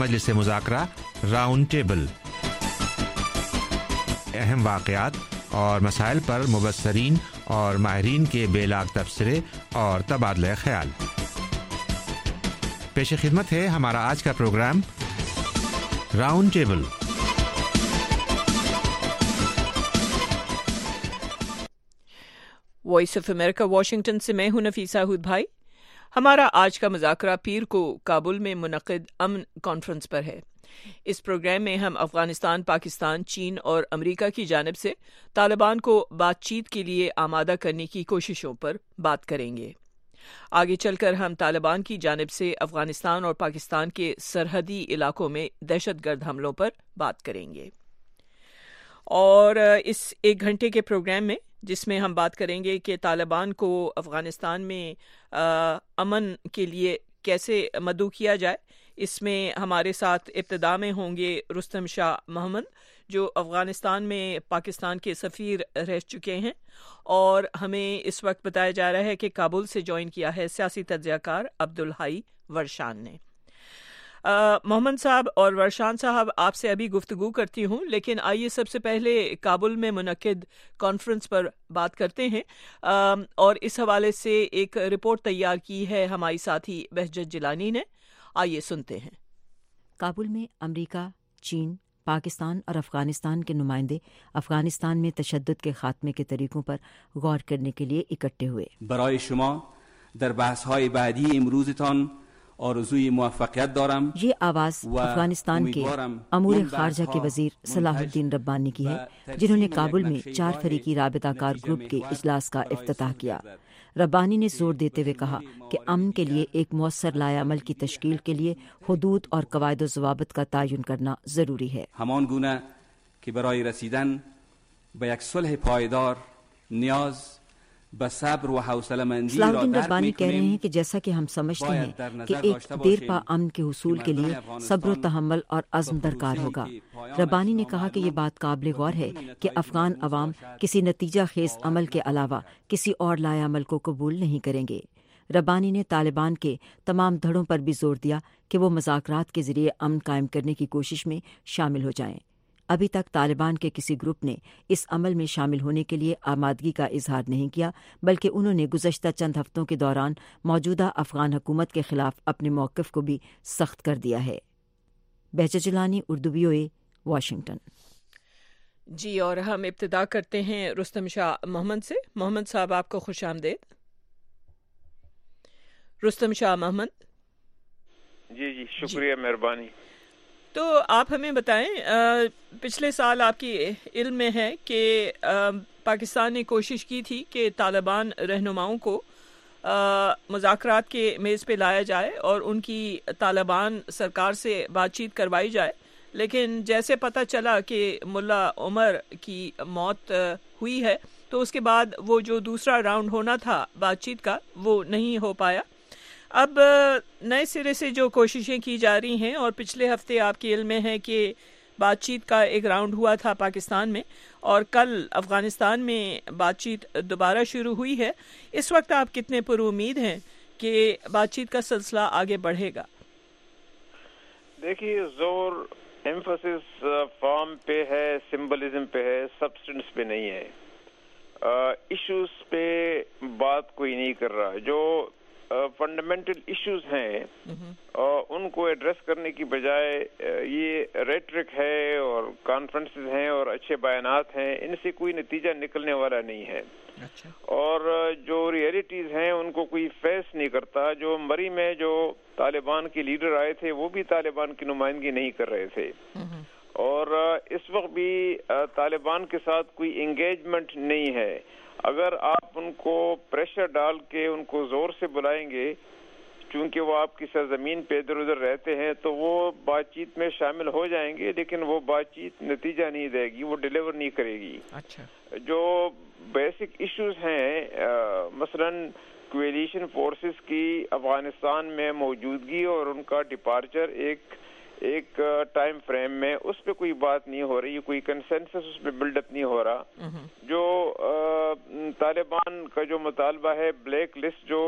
मजलिस मुज़ाकरा round table, अहम वाक़यात और मसाइल पर मुबस्सरीन और माहिरीन के बेलाग तबसरे और तबादला ख्याल। पेश खिदमत है हमारा आज का programme round table. Voice of America Washington से मैं हूं नफीसा हुद भाई। हमारा आज का मुज़ाकरा पीर को काबुल में मुनक़िद अमन कॉन्फ्रेंस पर है। इस प्रोग्राम में हम अफगानिस्तान, पाकिस्तान, चीन और अमेरिका की जानिब से तालिबान को बातचीत के लिए आमादा करने की कोशिशों पर बात करेंगे। आगे चलकर हम तालिबान की जानिब से अफगानिस्तान और पाकिस्तान के सरहदी इलाकों में दहशतगर्द हमलों पर बात करेंगे। और इस एक घंटे के प्रोग्राम में जिसमें हम बात करेंगे कि तालिबान को अफगानिस्तान में अमन के लिए कैसे मदऊ किया जाए, इसमें हमारे साथ इब्तिदा में होंगे रुस्तम शाह मोहम्मद, जो अफगानिस्तान में पाकिस्तान के सफ़ीर रह चुके हैं, और हमें इस वक्त बताया जा रहा है कि काबुल से ज्वाइन किया है सियासी तज्ज़ियाकार अब्दुल हाई वर्शान ने। मोहम्मद साहब और वर्शान साहब, आपसे अभी गुफ्तगू करती हूँ, लेकिन आइए सबसे पहले काबुल में मुनक़िद कॉन्फ्रेंस पर बात करते हैं। और इस हवाले से एक रिपोर्ट तैयार की है हमारी साथी बहजत जिलानी ने। आइए सुनते हैं। काबुल में अमरीका, चीन, पाकिस्तान और अफगानिस्तान के नुमाइंदे अफगानिस्तान में तशद्दुद के खात्मे के तरीकों पर गौर करने के लिए इकट्ठे हुए। बराए शुमा दर बहस‌हाय बादी इमरूज़तान आरज़ूई मुवफ़्फ़क़ियत दारम। ये आवाज़ अफगानिस्तान के अमूर खारजा के वज़ीर सलाहुद्दीन रब्बानी की है, जिन्होंने काबुल में 4 फरीकी राबिताकार ग्रुप के इजलास का इफ्तिताह किया। रब्बानी ने जोर देते हुए कहा कि अमन के लिए एक मौसर लायामल की तश्कील के लिए हुदूद और कवायद ज़वाबित का तयन करना ज़रूरी है। हमान गुना कि बराए रसीदन बे एक सुलह पायदार नियाज़ सलाहुद्दीन रब्बानी कह रहे हैं कि जैसा कि हम समझते हैं कि एक देर पा अमन के हुसूल के लिए सब्र तहम्मुल और अज़्म दरकार होगा। रब्बानी ने कहा कि ये बात काबिल गौर है कि अफगान अवाम किसी नतीजा खेज अमल के अलावा किसी और लाया अमल को कबूल नहीं करेंगे। रब्बानी ने तालिबान के तमाम धड़ों पर भी जोर दिया कि वो मुज़ाकरात के ज़रिए अमन कायम करने की कोशिश में शामिल हो जाएं। अभी तक तालिबान के किसी ग्रुप ने इस अमल में शामिल होने के लिए आमादगी का इजहार नहीं किया, बल्कि उन्होंने गुज़श्ता चंद हफ्तों के दौरान मौजूदा अफगान हुकूमत के खिलाफ अपने मौक़िफ़ को भी सख्त कर दिया है। Behjat Jilani, Urdu VOA, Washington. जी, और हम इब्तिदा करते हैं रुस्तम शाह मोहम्मद से। मोहम्मद साहब, आपको खुश आमदेद। रुस्तम शाह मोहम्मद। जी, शुक्रिया, मेहरबानी। तो आप हमें बताएं, पिछले साल आपकी इल्म में है कि पाकिस्तान ने कोशिश की थी कि तालिबान रहनुमाओं को मुज़ाकरात के मेज़ पे लाया जाए और उनकी तालिबान सरकार से बातचीत करवाई जाए, लेकिन जैसे पता चला कि मुल्ला उमर की मौत हुई है, तो उसके बाद वो जो दूसरा राउंड होना था बातचीत का, वो नहीं हो पाया। अब नए सिरे से जो कोशिशें की जा रही हैं, और पिछले हफ्ते आपकी इल्म में है कि बातचीत का एक राउंड हुआ था पाकिस्तान में, और कल अफगानिस्तान में बातचीत दोबारा शुरू हुई है। इस वक्त आप कितने पुरुमीद हैं कि बातचीत का सिलसिला आगे बढ़ेगा? देखिए, जोर एम्फसिस फॉर्म पे है, सिंबलिज्म पे है, सब्सटेंस पे नहीं है। इश्यूज पे बात कोई नहीं कर रहा। जो फंडामेंटल इश्यूज हैं उनको एड्रेस करने की बजाय ये रेटरिक है और कॉन्फ्रेंसेस हैं और अच्छे बयानात हैं, इनसे कोई नतीजा निकलने वाला नहीं है। अच्छा। और जो रियलिटीज हैं उनको कोई फेस नहीं करता। जो मरी में जो तालिबान के लीडर आए थे वो भी तालिबान की नुमाइंदगी नहीं कर रहे थे, और इस वक्त भी तालिबान के साथ कोई एंगेजमेंट नहीं है। अगर आप उनको प्रेशर डाल के उनको जोर से बुलाएंगे, चूंकि वो आपकी सरजमीन पे इधर उधर रहते हैं, तो वो बातचीत में शामिल हो जाएंगे, लेकिन वो बातचीत नतीजा नहीं देगी, वो डिलीवर नहीं करेगी। अच्छा। जो बेसिक इश्यूज हैं, मसलन कोएलिशन फोर्सेस की अफगानिस्तान में मौजूदगी और उनका डिपार्चर एक टाइम फ्रेम में, उस पे कोई बात नहीं हो रही, कोई कंसेंसस उस पे बिल्डअप नहीं हो रहा। जो तालिबान का जो मुतालबा है ब्लैक लिस्ट जो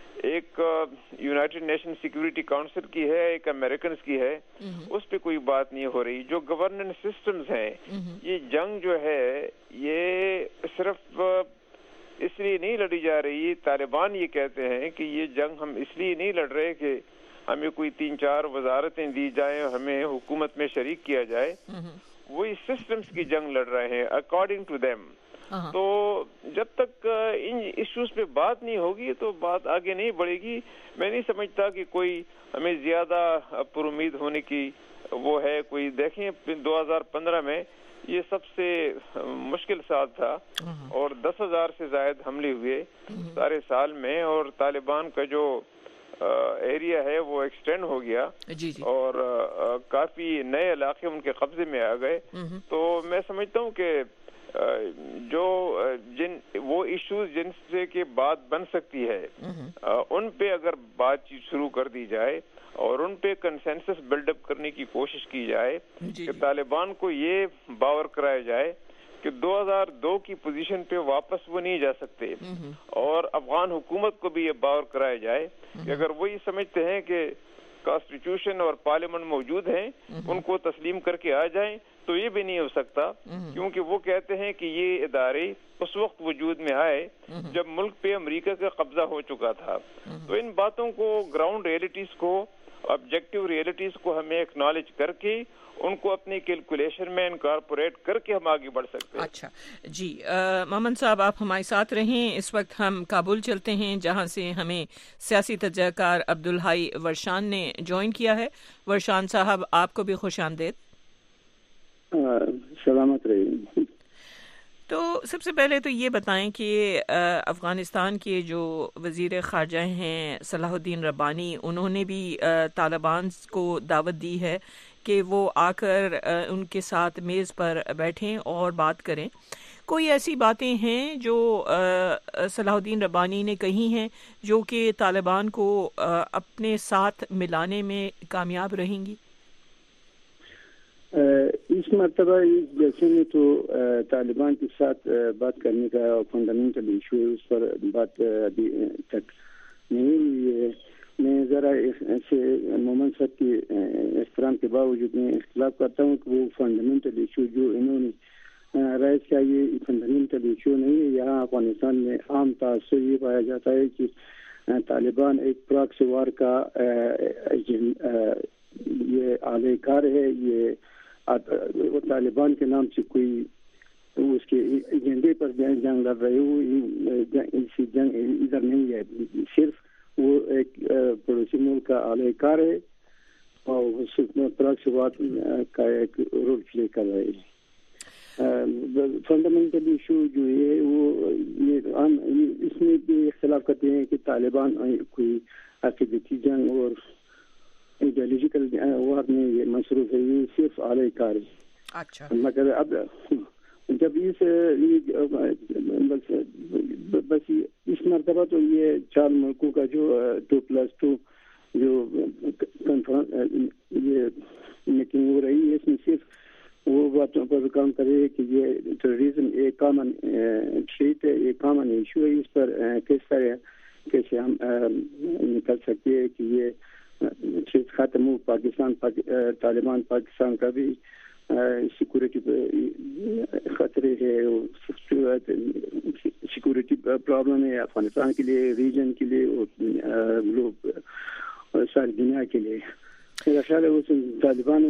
ایک یونائٹڈ نیشن سیکورٹی کاؤنسل کی ہے, ایک امریکنز کی ہے, اس پہ کوئی بات نہیں ہو رہی. جو گورننس سسٹمز ہیں, یہ جنگ جو ہے یہ صرف اس لیے نہیں لڑی جا رہی. طالبان یہ کہتے ہیں کہ یہ جنگ ہم اس لیے نہیں لڑ رہے کہ ہمیں کوئی 3-4 وزارتیں دی جائیں, ہمیں حکومت میں شریک کیا جائے. وہی سسٹمز کی جنگ لڑ رہے ہیں اکارڈنگ ٹو دیم. تو جب تک ان ایشوز پہ بات نہیں ہوگی تو بات آگے نہیں بڑھے گی. میں نہیں سمجھتا کہ کوئی ہمیں زیادہ پر امید ہونے کی وہ ہے کوئی. دیکھیں 2015 میں یہ سب سے مشکل سال تھا اور 10,000 سے زائد حملے ہوئے سارے سال میں, اور طالبان کا جو ایریا ہے وہ ایکسٹینڈ ہو گیا اور کافی نئے علاقے ان کے قبضے میں آ گئے. تو میں سمجھتا ہوں کہ جو وہ ایشوز جن سے کہ بات بن سکتی ہے ان پہ اگر بات چیت شروع کر دی جائے اور ان پہ کنسنسس بلڈ اپ کرنے کی کوشش کی جائے کہ طالبان کو یہ باور کرایا جائے کہ 2002 کی پوزیشن پہ واپس وہ نہیں جا سکتے, اور افغان حکومت کو بھی یہ باور کرایا جائے کہ اگر وہ یہ سمجھتے ہیں کہ کانسٹیٹیوشن اور پارلیمنٹ موجود ہیں ان کو تسلیم کر کے آ جائیں, تو یہ بھی نہیں ہو سکتا, کیونکہ وہ کہتے ہیں کہ یہ ادارے اس وقت وجود میں آئے جب ملک پہ امریکہ کا قبضہ ہو چکا تھا. تو ان باتوں کو, گراؤنڈ ریئلٹیز کو, آبجیکٹیو ریئلٹیز کو ہمیں ایکنالج کر کے ان کو اپنی کیلکولیشن میں انکارپوریٹ کر کے ہم آگے بڑھ سکتے ہیں. اچھا جی, مومن صاحب آپ ہمارے ساتھ رہیں. اس وقت ہم کابل چلتے ہیں جہاں سے ہمیں سیاسی تجزیہ کار عبدالحی ورشان نے جوائن کیا ہے. ورشان صاحب آپ کو بھی خوش آمدید. سلامت رہیے. تو سب سے پہلے تو یہ بتائیں کہ افغانستان کے جو وزیر خارجہ ہیں صلاح الدین ربانی, انہوں نے بھی طالبان کو دعوت دی ہے کہ وہ آ کر ان کے ساتھ میز پر بیٹھیں اور بات کریں. کوئی ایسی باتیں ہیں جو صلاح الدین ربانی نے کہی ہیں جو کہ طالبان کو اپنے ساتھ ملانے میں کامیاب رہیں گی؟ اس مرتبہ اس جلسے میں تو طالبان کے ساتھ بات کرنے کا فنڈامنٹل ایشو ہے, اس پر بات ابھی تک نہیں ہوئی ہے. میں ذرا ایسے مومن صاحب کے احترام کے باوجود میں اختلاف کرتا ہوں کہ وہ فنڈامنٹل ایشو جو انہوں نے رائز کیا, یہ فنڈامنٹل ایشو نہیں ہے. یہاں افغانستان میں عام تاثر یہ پایا جاتا ہے کہ طالبان ایک پراکسی وار کا یہ اعلی کار ہے. یہ طالبان کے نام سے کوئی اس کے ایجنڈے پر جنگ لڑ رہے ہو, اسی جنگ ادھر نہیں ہے. صرف وہ ایک پڑوسی ملک کا اعلی کار ہے اور پراکسی وار کا ایک رول پلے کر رہے ہیں. فنڈامنٹل ایشو جو ہے وہ اس میں بھی اختلاف کرتے ہیں کہ طالبان کوئی عقیدتی جنگ اور ایڈیالوجیکل وار میں یہ مصروف ہے, یہ صرف اعلی کار ہے. اچھا, مگر اب جب اس مرتبہ تو یہ 4 ملکوں کا جو 2+2 جو یہ میٹنگ ہو رہی ہے, اس میں صرف وہ باتوں پر کام کرے کہ یہ ٹیررزم ایک کامن تھریٹ ہے, ایک کامن ایشو ہے. اس پر کیسے ہم نکل سکتے ہیں کہ یہ ختم ہو. طالبان پاکستان کا بھی سیکورٹی خطرے ہے, سیکورٹی پرابلم ہے افغانستان کے لیے, ریجن کے لیے اور ساری دنیا کے لیے. میرا خیال ہے طالبان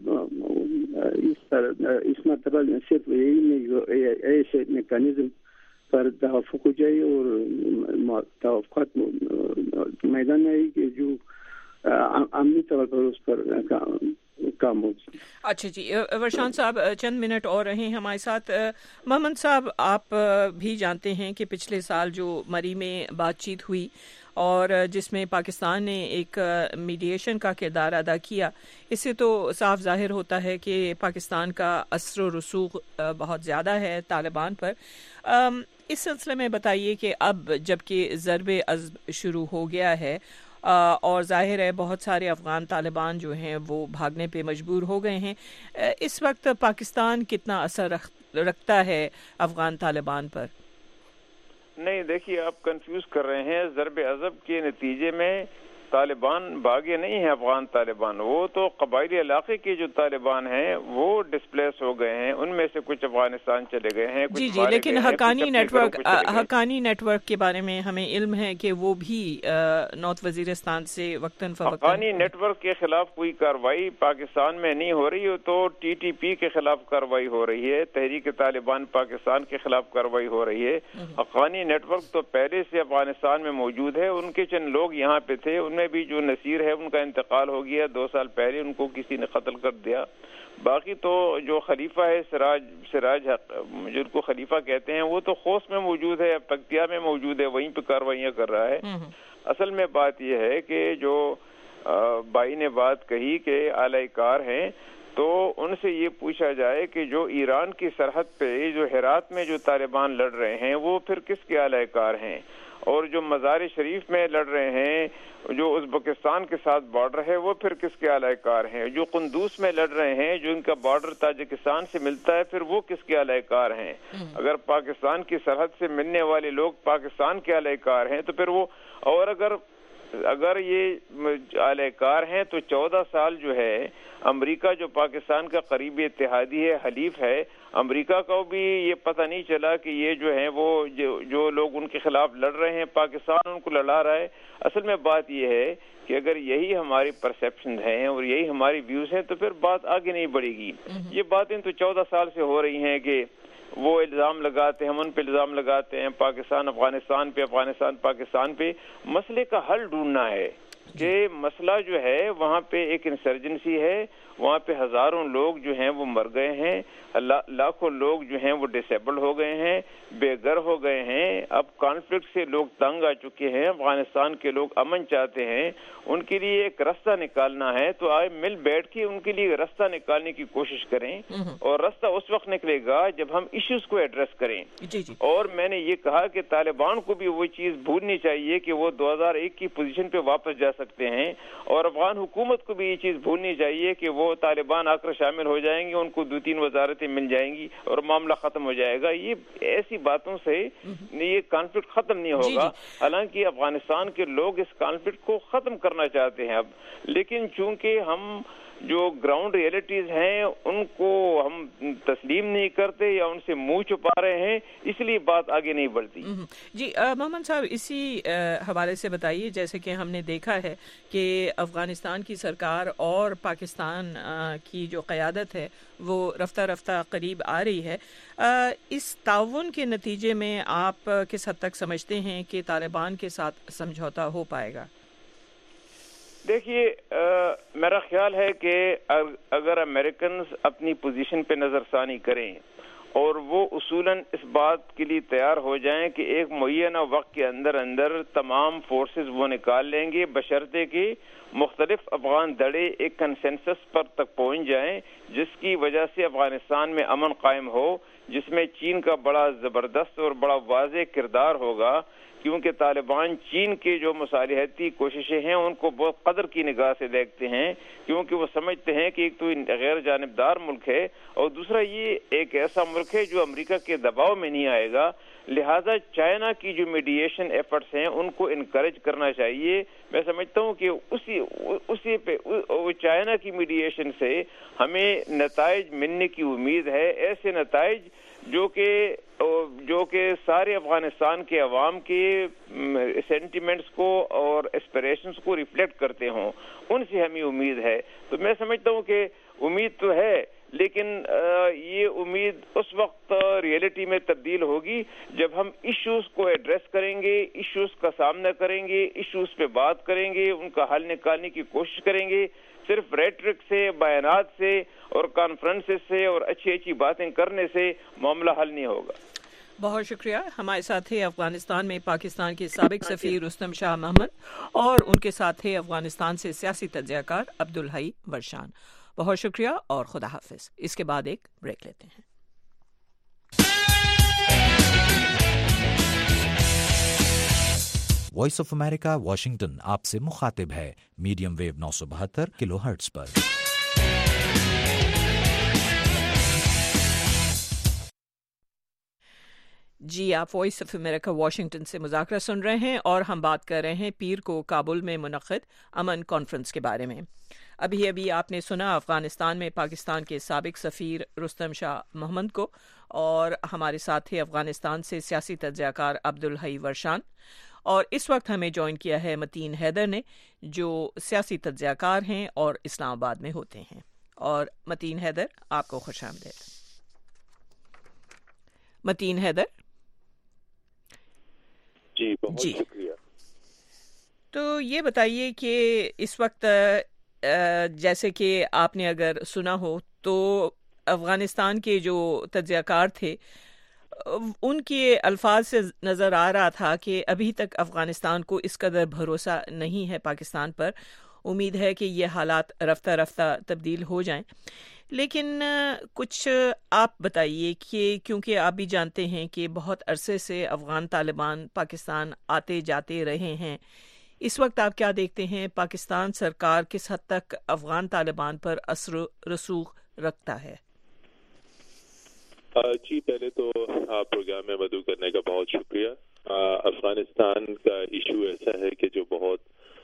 اس مرتبہ صرف یہی ایسے میکانزم پر توافق ہو جائے اور توافقات میدان میں کہ جو عملی طور پر اس پر کام ہو. اچھا جی, ورشان صاحب چند منٹ اور رہیں ہمارے ساتھ. محمد صاحب آپ بھی جانتے ہیں کہ پچھلے سال جو مری میں بات چیت ہوئی اور جس میں پاکستان نے ایک میڈیشن کا کردار ادا کیا, اس سے تو صاف ظاہر ہوتا ہے کہ پاکستان کا اثر و رسوخ بہت زیادہ ہے طالبان پر. اس سلسلے میں بتائیے کہ اب جب کہ ضرب عزم شروع ہو گیا ہے اور ظاہر ہے بہت سارے افغان طالبان جو ہیں وہ بھاگنے پہ مجبور ہو گئے ہیں, اس وقت پاکستان کتنا اثر رکھتا ہے افغان طالبان پر؟ نہیں دیکھیے آپ کنفیوز کر رہے ہیں. ضرب عضب کے نتیجے میں طالبان بھاگے نہیں ہیں افغان طالبان, وہ تو قبائلی علاقے کے جو طالبان ہیں وہ ڈسپلیس ہو گئے ہیں, ان میں سے کچھ افغانستان چلے گئے ہیں. جی لیکن حقانی نیٹ ورک کے بارے میں ہمیں علم ہے کہ وہ بھی نارتھ وزیرستان سے وقتاً فوقتاً. حقانی نیٹ ورک کے خلاف کوئی کارروائی پاکستان میں نہیں ہو رہی, تو ٹی ٹی پی کے خلاف کارروائی ہو رہی ہے, تحریک طالبان پاکستان کے خلاف کارروائی ہو رہی ہے. حقانی نیٹ ورک تو پہلے سے افغانستان میں موجود ہے, ان کے چند لوگ یہاں پہ تھے, ان میں بھی جو نصیر ہے ان کا انتقال ہو گیا 2 سال پہلے, ان کو کسی نے قتل کر دیا. باقی تو جو خلیفہ ہے سراج جن کو خلیفہ کہتے ہیں, وہ تو خوست میں موجود ہے, پکتیا میں موجود ہے, وہیں پہ کارروائیاں کر رہا ہے. اصل میں بات یہ ہے کہ جو بھائی نے بات کہی کہ اعلی کار ہیں, تو ان سے یہ پوچھا جائے کہ جو ایران کی سرحد پہ جو ہرات میں جو طالبان لڑ رہے ہیں وہ پھر کس کے اعلی کار ہیں, اور جو مزار شریف میں لڑ رہے ہیں جو ازبکستان کے ساتھ بارڈر ہے وہ پھر کس کے اعلی کار ہیں, جو قندوز میں لڑ رہے ہیں جو ان کا بارڈر تاجکستان سے ملتا ہے پھر وہ کس کے اعلی کار ہیں. اگر پاکستان کی سرحد سے ملنے والے لوگ پاکستان کے اعلی کار ہیں تو پھر وہ, اور اگر یہ اعلی کار ہیں تو 14 سال جو ہے امریکہ جو پاکستان کا قریبی اتحادی ہے, حلیف ہے, امریکہ کو بھی یہ پتہ نہیں چلا کہ یہ جو ہیں وہ جو لوگ ان کے خلاف لڑ رہے ہیں پاکستان ان کو لڑا رہا ہے. اصل میں بات یہ ہے کہ اگر یہی ہماری پرسیپشن ہیں اور یہی ہماری ویوز ہیں تو پھر بات آگے نہیں بڑھے گی. یہ باتیں تو 14 سال سے ہو رہی ہیں کہ وہ الزام لگاتے ہیں, ہم ان پہ الزام لگاتے ہیں, پاکستان افغانستان پہ, افغانستان پاکستان پہ. مسئلے کا حل ڈھونڈنا ہے کہ مسئلہ جو ہے وہاں پہ ایک انسرجنسی ہے, وہاں پہ ہزاروں لوگ جو ہیں وہ مر گئے ہیں, لاکھوں لوگ جو ہیں وہ ڈسیبل ہو گئے ہیں, بے گھر ہو گئے ہیں. اب کانفلکٹ سے لوگ تنگ آ چکے ہیں, افغانستان کے لوگ امن چاہتے ہیں, ان کے لیے ایک راستہ نکالنا ہے. تو آئے مل بیٹھ کے ان کے لیے راستہ نکالنے کی کوشش کریں, اور راستہ اس وقت نکلے گا جب ہم ایشوز کو ایڈریس کریں. اور میں نے یہ کہا کہ طالبان کو بھی وہ چیز بھولنی چاہیے کہ وہ 2001 کی پوزیشن پہ واپس جا سکتے ہیں, اور افغان حکومت کو بھی یہ چیز بھولنی چاہیے کہ وہ طالبان آ کر شامل ہو جائیں گے, ان کو 2-3 وزارتیں مل جائیں گی اور معاملہ ختم ہو جائے گا. یہ ایسی باتوں سے یہ کانفلکٹ ختم نہیں ہوگا. حالانکہ افغانستان کے لوگ اس کانفلکٹ کو ختم کرنا چاہتے ہیں اب, لیکن چونکہ ہم جو گراؤنڈ ریئلٹیز ہیں ان کو ہم تسلیم نہیں کرتے یا ان سے منہ چھپا رہے ہیں, اس لیے بات آگے نہیں بڑھتی. جی محمد صاحب, اسی حوالے سے بتائیے, جیسے کہ ہم نے دیکھا ہے کہ افغانستان کی سرکار اور پاکستان کی جو قیادت ہے وہ رفتہ رفتہ قریب آ رہی ہے, اس تعاون کے نتیجے میں آپ کس حد تک سمجھتے ہیں کہ طالبان کے ساتھ سمجھوتا ہو پائے گا؟ دیکھیے میرا خیال ہے کہ اگر امریکنز اپنی پوزیشن پہ نظر ثانی کریں اور وہ اصولاً اس بات کے لیے تیار ہو جائیں کہ ایک معینہ وقت کے اندر تمام فورسز وہ نکال لیں گے بشرطے کہ مختلف افغان دھڑے ایک کنسنسس پر تک پہنچ جائیں جس کی وجہ سے افغانستان میں امن قائم ہو, جس میں چین کا بڑا زبردست اور بڑا واضح کردار ہوگا, کیونکہ طالبان چین کے جو مصالحتی کوششیں ہیں ان کو بہت قدر کی نگاہ سے دیکھتے ہیں, کیونکہ وہ سمجھتے ہیں کہ ایک تو غیر جانبدار ملک ہے اور دوسرا یہ ایک ایسا ملک ہے جو امریکہ کے دباؤ میں نہیں آئے گا. لہذا چائنا کی جو میڈییشن ایفرٹس ہیں ان کو انکریج کرنا چاہیے. میں سمجھتا ہوں کہ اسی پہ چائنا کی میڈییشن سے ہمیں نتائج ملنے کی امید ہے, ایسے نتائج جو کہ سارے افغانستان کے عوام کے سینٹیمنٹس کو اور ایسپریشنز کو ریفلیکٹ کرتے ہوں, ان سے ہمیں امید ہے. تو میں سمجھتا ہوں کہ امید تو ہے, لیکن یہ امید اس وقت ریئلٹی میں تبدیل ہوگی جب ہم ایشوز کو ایڈریس کریں گے, ایشوز کا سامنا کریں گے, ایشوز پہ بات کریں گے, ان کا حل نکالنے کی کوشش کریں گے. صرف ریٹرک سے, بیانات سے اور کانفرنسز سے اور اچھی باتیں کرنے سے معاملہ حل نہیں ہوگا. بہت شکریہ. ہمارے ساتھ تھے افغانستان میں پاکستان کے سابق سفیر رستم شاہ محمد اور ان کے ساتھ تھے افغانستان سے سیاسی تجزیہ کار عبدالحی ورشان. بہت شکریہ اور خدا حافظ. اس کے بعد ایک بریک لیتے ہیں. وائس آف امریکہ واشنگٹن آپ سے مخاطب ہے میڈیم ویو 972 کلو ہرٹز پر. جی آپ وائس آف امریکہ واشنگٹن سے مذاکرہ سن رہے ہیں اور ہم بات کر رہے ہیں پیر کو کابل میں منعقد امن کانفرنس کے بارے میں۔ ابھی آپ نے سنا افغانستان میں پاکستان کے سابق سفیر رستم شاہ محمد کو، اور ہمارے ساتھ تھے افغانستان سے سیاسی تجزیہ کار عبدالحی ورشان، اور اس وقت ہمیں جوائن کیا ہے متین حیدر نے جو سیاسی تجزیہ کار ہیں اور اسلام آباد میں ہوتے ہیں۔ اور متین حیدر آپ کو خوش آمدید۔ متین حیدر جی بہت شکریہ۔ تو یہ بتائیے کہ اس وقت جیسے کہ آپ نے اگر سنا ہو تو افغانستان کے جو تجزیہ کار تھے ان کے الفاظ سے نظر آ رہا تھا کہ ابھی تک افغانستان کو اس قدر بھروسہ نہیں ہے پاکستان پر، امید ہے کہ یہ حالات رفتہ رفتہ تبدیل ہو جائیں، لیکن کچھ آپ بتائیے کہ کیونکہ آپ بھی جانتے ہیں کہ بہت عرصے سے افغان طالبان پاکستان آتے جاتے رہے ہیں، اس وقت آپ کیا دیکھتے ہیں پاکستان سرکار کس حد تک افغان طالبان پر اثر و رسوخ رکھتا ہے؟ جی پہلے تو پروگرام میں مدعو کرنے کا بہت شکریہ۔ افغانستان کا ایشو ایسا ہے کہ جو بہت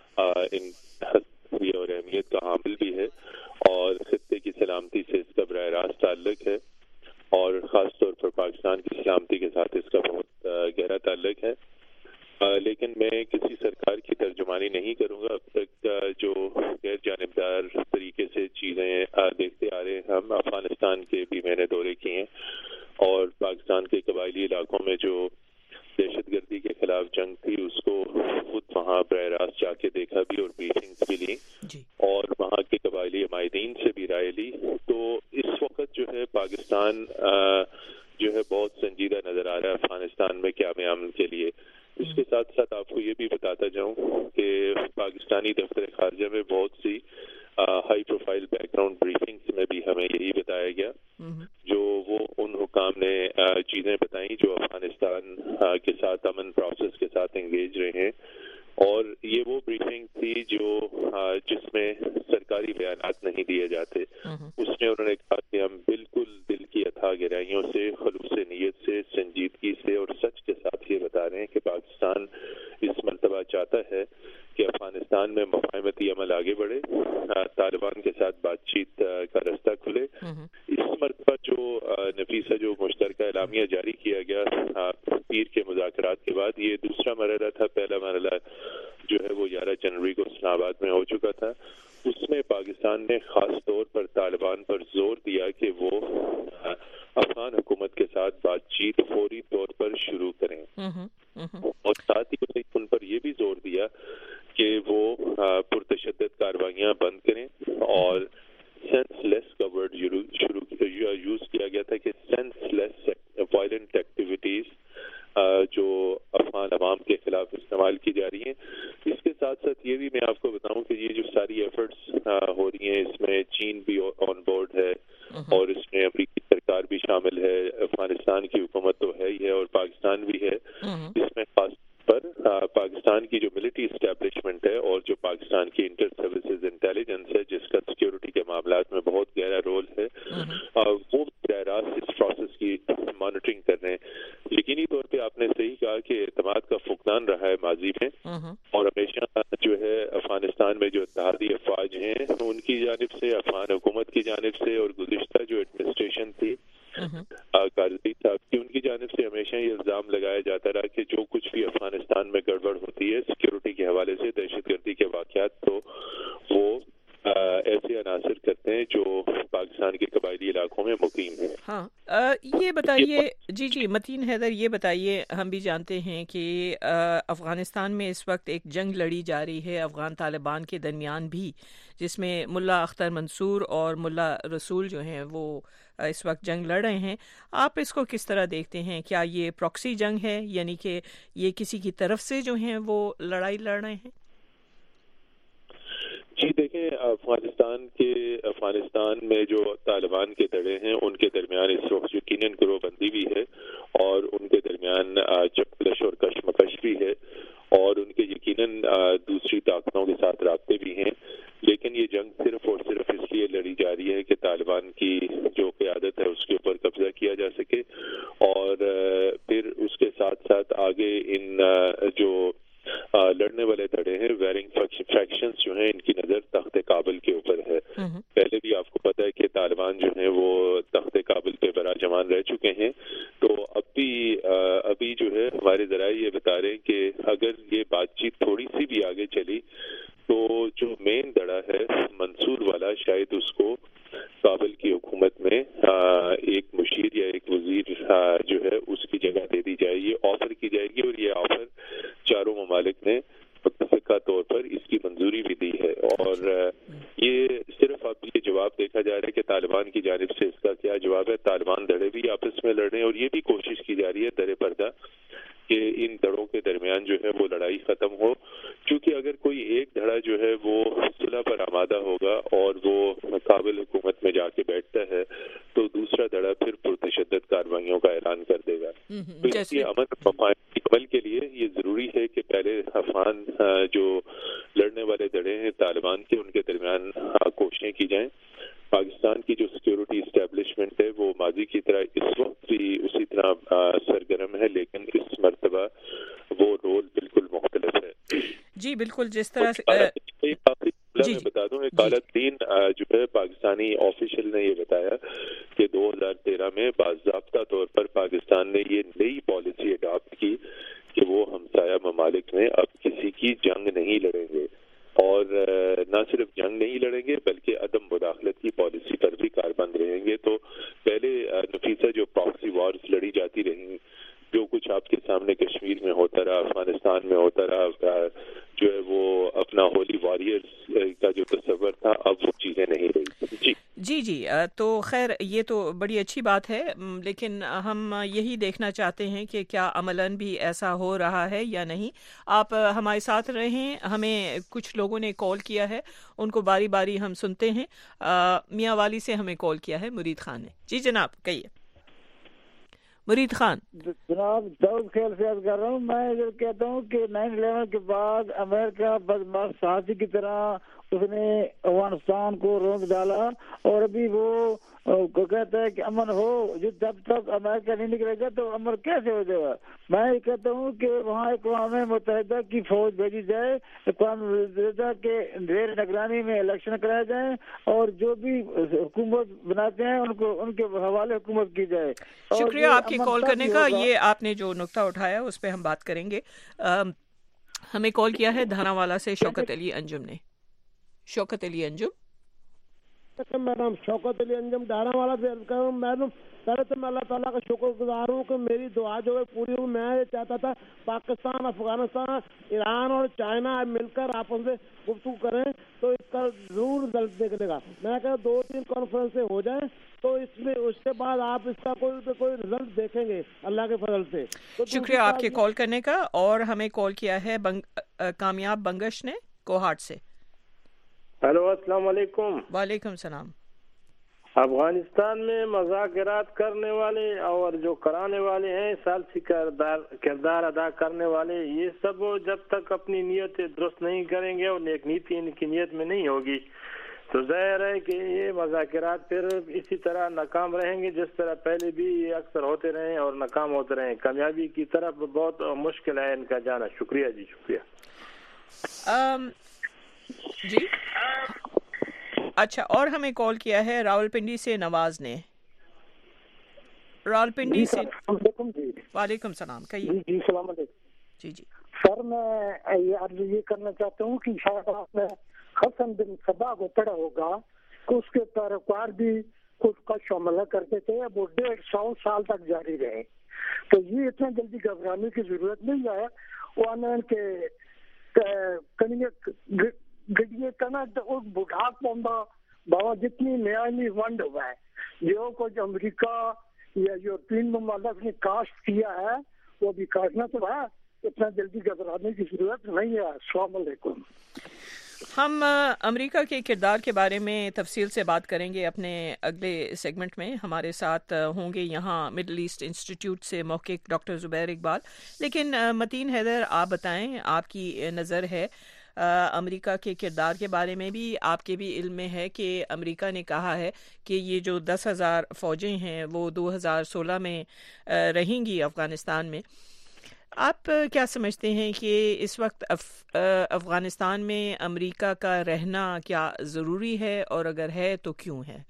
اور اہمیت کا حامل بھی ہے، اور خطے کی سلامتی سے اس کا براہ راست تعلق ہے، اور خاص طور پر پاکستان کی سلامتی کے ساتھ اس کا بہت گہرا تعلق ہے۔ لیکن میں کسی سرکار کی ترجمانی نہیں کروں گا۔ اب تک جو غیر جانبدار طریقے سے چیزیں دیکھتے آ رہے ہیں، ہم افغانستان کے بھی میں نے دورے کیے ہیں، اور پاکستان کے قبائلی علاقوں میں جو دہشت گردی کے خلاف جنگ تھی اس کو خود وہاں براہ راست جا کے دیکھا بھی اور بریفنگز بھی لی، اور وہاں کے قبائلی عمائدین سے بھی رائے لی۔ تو اس وقت جو ہے پاکستان جو ہے بہت سنجیدہ نظر آ رہا ہے افغانستان میں قیام امن کے لیے۔ اس کے ساتھ ساتھ آپ کو یہ بھی بتاتا جاؤں کہ پاکستانی دفتر خارجہ میں بہت سی high profile background briefings میں بھی ہمیں یہی بتایا گیا، جو وہ ان حکام نے چیزیں بتائیں جو افغانستان کے ساتھ امن پروسیس کے ساتھ انگیج رہے ہیں، اور یہ وہ بریفنگ تھی جس میں سرکاری بیانات نہیں دیے جاتے۔ اس میں انہوں نے کہا کہ ہم بالکل دل کی اتھاہ گہرائیوں سے، خلوص نیت سے، سنجیدگی سے اور سچ کے ساتھ یہ بتا رہے ہیں کہ پاکستان اس مرتبہ چاہتا ہے کہ افغانستان میں مفاہمتی عمل آگے بڑھے، طالبان کے ساتھ بات چیت کا رستہ کھلے۔ اس مرتبہ جو نفیسہ جو مشترکہ اعلامیہ جاری کیا گیا پیر کے مذاکرات کے بعد، یہ دوسرا مرحلہ تھا۔ پہلا مرحلہ جو ہے وہ 11 جنوری کو اسلام آباد میں ہو چکا تھا۔ اس میں پاکستان نے خاص طور پر طالبان پر زور دیا کہ وہ افغان حکومت کے ساتھ بات چیت فوری طور پر شروع کریں، اور ساتھ ہی ان پر یہ بھی زور دیا کہ وہ پرتشدد کارروائیاں بند کریں، اور سینس لیس کا ورڈ یوز کیا گیا تھا کہ سینس لیس وائلنٹ ایکٹیویٹیز جو افغان عوام کے خلاف استعمال کی جا رہی ہیں۔ اس کے ساتھ ساتھ یہ بھی میں آپ کو بتاؤں کہ یہ جو ساری ایفرٹس ہو رہی ہیں اس میں چین بھی آن بورڈ ہے، اور اس میں امریکی سرکار بھی شامل ہے، افغانستان کی حکومت تو ہے ہی ہے، اور پاکستان بھی ہے۔ اس میں خاص پر پاکستان کی جو ملٹری اسٹیبلشمنٹ ہے اور جو پاکستان کی انٹر سروسز انٹیلیجنس ہے جس کا سیکیورٹی کے معاملات میں بہت گہرا رول ہے، وہ براہ راست اس پروسیس کی مانیٹرنگ کر رہے ہیں۔ یقینی طور پہ آپ نے صحیح کہا کہ اعتماد کا فقدان رہا ہے ماضی میں، اور ہمیشہ جو ہے افغانستان میں جو اتحادی افواج ہیں ان کی جانب سے، افغان حکومت کی جانب سے، اور گزشتہ جو ایڈمنسٹریشن تھی کارزئی صاحب کی، ان کی جانب سے ہمیشہ یہ الزام لگایا جاتا رہا کہ جو کچھ بھی افغانستان میں گڑبڑ ہوتی ہے سیکیورٹی کے حوالے سے، دہشت گردی کے واقعات، تو وہ ایسے عناصر کرتے ہیں جو پاکستان کے قبائلی علاقوں میں مقیم ہیں۔ ہاں یہ بتائیے جی متین حیدر، یہ بتائیے، ہم بھی جانتے ہیں کہ افغانستان میں اس وقت ایک جنگ لڑی جا رہی ہے افغان طالبان کے درمیان بھی، جس میں ملا اختر منصور اور ملا رسول جو ہیں وہ اس وقت جنگ لڑ رہے ہیں۔ آپ اس کو کس طرح دیکھتے ہیں؟ کیا یہ پراکسی جنگ ہے، یعنی کہ یہ کسی کی طرف سے جو ہیں وہ لڑائی لڑ رہے ہیں؟ جی دیکھیں، افغانستان میں جو طالبان کے دڑے ہیں ان کے درمیان اس وقت یقیناً گروہ بندی بھی ہے، اور ان کے درمیان چکلش اور کشمکش بھی ہے، اور ان کے یقیناً دوسری طاقتوں کے ساتھ رابطے بھی ہیں، لیکن یہ جنگ صرف اور صرف اس لیے لڑی جا رہی ہے کہ طالبان کی جو قیادت ہے اس کے اوپر قبضہ کیا جا سکے، اور پھر اس اس کے ساتھ ساتھ آگے ان جو لڑنے والے دھڑے ہیں ویرنگ فیکشنز جو ہیں ان کی نظر تخت کابل کے اوپر ہے. پہلے بھی آپ کو پتا ہے کہ طالبان جو ہیں وہ تخت کابل پہ براجمان رہ چکے ہیں. تو ابھی جو ہے ہمارے ذرائع یہ بتا رہے ہیں کہ اگر یہ بات چیت تھوڑی سی بھی آگے چلی تو جو مین دڑا ہے منصور والا شاید اس کو کابل کی حکومت میں ایک مشیر یا ایک وزیر جو ہے اس کی جگہ دے دی جائے. یہ آفر کی جائے گی اور یہ آفر چاروں ممالک نے متفقہ طور پر اس کی منظوری بھی دی ہے. اور یہ صرف اب یہ جواب دیکھا جا رہا ہے کہ طالبان کی جانب سے اس کا کیا جواب ہے. طالبان دھڑے بھی آپس میں لڑ رہے ہیں اور یہ بھی کوشش کی جا رہی ہے در پردہ کہ ان دھڑوں کے درمیان جو ہے وہ لڑائی ختم ہو. کیونکہ اگر کوئی ایک دھڑا جو ہے وہ صلح پر آمادہ ہوگا اور وہ کابل حکومت میں جا کے بیٹھتا ہے تو دوسرا دھڑا پھر پرتشدد کارروائیوں کا اعلان کر دے گا. تو اس کی عمل کے لیے یہ ضروری ہے کہ پہلے افغان جو لڑنے والے دھڑے ہیں طالبان کے ان کے درمیان کوششیں کی جائیں. پاکستان کی جو سیکیورٹی اسٹیبلشمنٹ ہے وہ ماضی کی طرح اس وقت بھی اسی طرح سرگرم ہے لیکن اس مرتبہ وہ رول بالکل مختلف ہے. جی بالکل. جس طرح سے میں بتا دوں ایک الدین جو ہے پاکستانی آفیشل نے یہ بتایا کہ 2013 میں باضابطہ طور پر پاکستان نے یہ نئی پالیسی اڈاپٹ کی کہ وہ ہمسایہ ممالک میں اب کسی کی جنگ نہیں لڑیں گے اور نہ صرف جنگ نہیں لڑیں گے بلکہ عدم مداخلت کی پالیسی پر بھی کاربند رہیں گے. تو پہلے نفیسہ جو پراکسی وارز لڑی جاتی رہیں جو کچھ آپ کے سامنے کشمیر میں ہوتا رہا افغانستان میں ہوتا رہا جو ہے وہ اپنا ہولی واریئرز کا جو تصور تھا اب وہ چیزیں نہیں رہی. جی تو خیر یہ تو بڑی اچھی بات ہے لیکن ہم یہی دیکھنا چاہتے ہیں کہ کیا عملاً بھی ایسا ہو رہا ہے یا نہیں. آپ ہمارے ساتھ رہیں. ہمیں کچھ لوگوں نے کال کیا ہے ان کو باری باری ہم سنتے ہیں. میاں والی سے ہمیں کال کیا ہے مرید خان نے. جی جناب کہیے. مرید خان. جناب داؤد خیال سے عرض کر رہا ہوں. میں ادھر کہتا ہوں کہ 9/11 کے بعد امریکہ بدماش ساتھی کی طرح اس نے افغانستان کو روک ڈالا اور ابھی وہ کہتا ہے کہ امن ہو. جب تک امریکہ نہیں نکلے گا تو امن کیسے ہو جائے گا. میں یہ کہتا ہوں کہ وہاں اقوام متحدہ کی فوج بھیجی جائے, اقوام متحدہ کے زیر نگرانی میں الیکشن کرائے جائیں اور جو بھی حکومت بناتے ہیں ان کے حوالے حکومت کی جائے. شکریہ آپ کی کال کرنے کا. یہ آپ نے جو نقطہ اٹھایا اس پہ ہم بات کریں گے. ہمیں کال کیا ہے دھانا والا سے شوکت علی انجم نے. شوکت علی انجم. میڈم شوکت علی انجم ڈارا والا سے عرض کروں. میڈم پہلے تو میں اللہ تعالیٰ کا شکر گزار ہوں کہ میری دعا جو ہے پوری ہوئی. میں یہ چاہتا تھا پاکستان افغانستان ایران اور چائنا مل کر آپس میں گفتگو کریں تو اس کا ضرور رزلٹ دیکھنے کا. میں کہا 2-3 کانفرنسیں ہو جائیں تو اس میں اس کے بعد آپ اس کا کوئی رزلٹ دیکھیں گے اللہ کے فضل سے. شکریہ آپ کے کال کرنے کا. اور ہمیں کال کیا ہے کامیاب بنگش نے کوہاٹ سے. ہیلو السلام علیکم. وعلیکم السلام. افغانستان میں مذاکرات کرنے والے اور جو کرانے والے ہیں ثالثی کردار ادا کرنے والے یہ سب جب تک اپنی نیت درست نہیں کریں گے اور نیک نیتی ان کی نیت میں نہیں ہوگی تو ظاہر ہے کہ یہ مذاکرات پھر اسی طرح ناکام رہیں گے جس طرح پہلے بھی یہ اکثر ہوتے رہے اور ناکام ہوتے رہے. کامیابی کی طرف بہت مشکل ہے ان کا جانا. شکریہ جی شکریہ. جی اچھا. اور ہمیں کال کیا ہے راولپنڈی سے نواز نے. راولپنڈی سے. وعلیکم السلام. کہیے. جی السلام علیکم. جی سر میں یہ کرنا چاہتا ہوں کہ شاید آپ نے حسن بن صبا کو پڑھا ہوگا کہ اس کے پیروکار بھی کچھ کا شاملہ کرتے تھے. وہ 150 سال تک جاری رہے. تو یہ اتنا جلدی گھبرانے کی ضرورت نہیں ہے. وہ کے گڈیے کنٹ اور بڑھاک پوندا بابا جتنی نیالی ونڈ ہوا ہے جو کچھ امریکہ یا یورپین ممالک نے کاشت کیا ہے وہ بھی کاٹنا تو ہے. اتنا جلدی گھبرانے کی ضرورت نہیں ہے. السلام علیکم. ہم امریکہ کے کردار کے بارے میں تفصیل سے بات کریں گے اپنے اگلے سیگمنٹ میں. ہمارے ساتھ ہوں گے یہاں مڈل ایسٹ انسٹیٹیوٹ سے محقق ڈاکٹر زبیر اقبال. لیکن متین حیدر آپ بتائیں آپ کی نظر ہے امریکہ کے کردار کے بارے میں بھی آپ کے بھی علم میں ہے کہ امریکہ نے کہا ہے کہ یہ جو 10,000 فوجیں ہیں وہ 2016 میں رہیں گی افغانستان میں. آپ کیا سمجھتے ہیں کہ اس وقت افغانستان میں امریکہ کا رہنا کیا ضروری ہے، اور اگر ہے تو کیوں ہے؟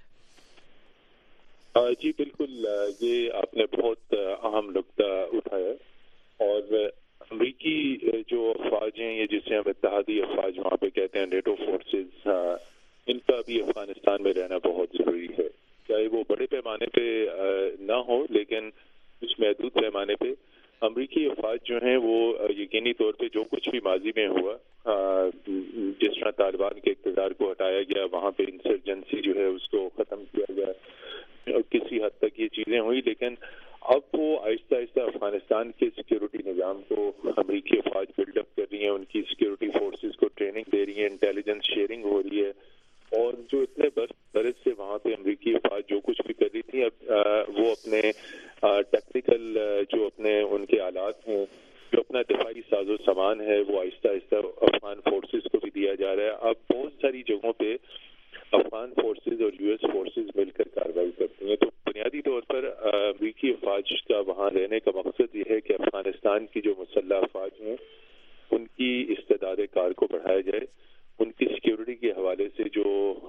جی بالکل، یہ آپ نے بہت اہم نقطہ اٹھایا، اور امریکی جو افواج ہیں، یہ جسے ہم اتحادی افواج وہاں پہ کہتے ہیں، نیٹو فورسز، ان کا بھی افغانستان میں رہنا بہت ضروری ہے. چاہے وہ بڑے پیمانے پہ نہ ہو، لیکن کچھ محدود پیمانے پہ امریکی افواج جو ہیں وہ یقینی طور پہ جو کچھ بھی ماضی میں ہوا، جس طرح طالبان کے اقتدار کو ہٹایا گیا، وہاں پہ انسرجنسی جو ہے اس کو ختم کیا گیا، کسی حد تک یہ چیزیں ہوئی، لیکن اب وہ آہستہ آہستہ افغانستان کے سیکیورٹی نظام کو امریکی افواج بلڈ اپ کر رہی ہیں، ان کی سیکیورٹی فورسز کو ٹریننگ دے رہی ہیں، انٹیلیجنس شیئرنگ ہو رہی ہے، اور جو اتنے برس سے وہاں پہ امریکی افواج جو کچھ بھی کر رہی تھی، اب وہ اپنے ٹیکنیکل جو اپنے ان کے آلات ہیں، جو اپنا دفاعی ساز و سامان ہے، وہ آہستہ آہستہ افغان فورسز کو بھی دیا جا رہا ہے. اب بہت ساری جگہوں پہ افغان فورسز اور US فورسز مل کر کارروائی کرتی ہیں. تو بنیادی طور پر امریکی افواج کا وہاں رہنے کا مقصد یہ ہے کہ افغانستان کی جو مسلح افواج ہیں ان کی استعداد کار کو بڑھایا جائے، ان کی سیکیورٹی کے حوالے سے جو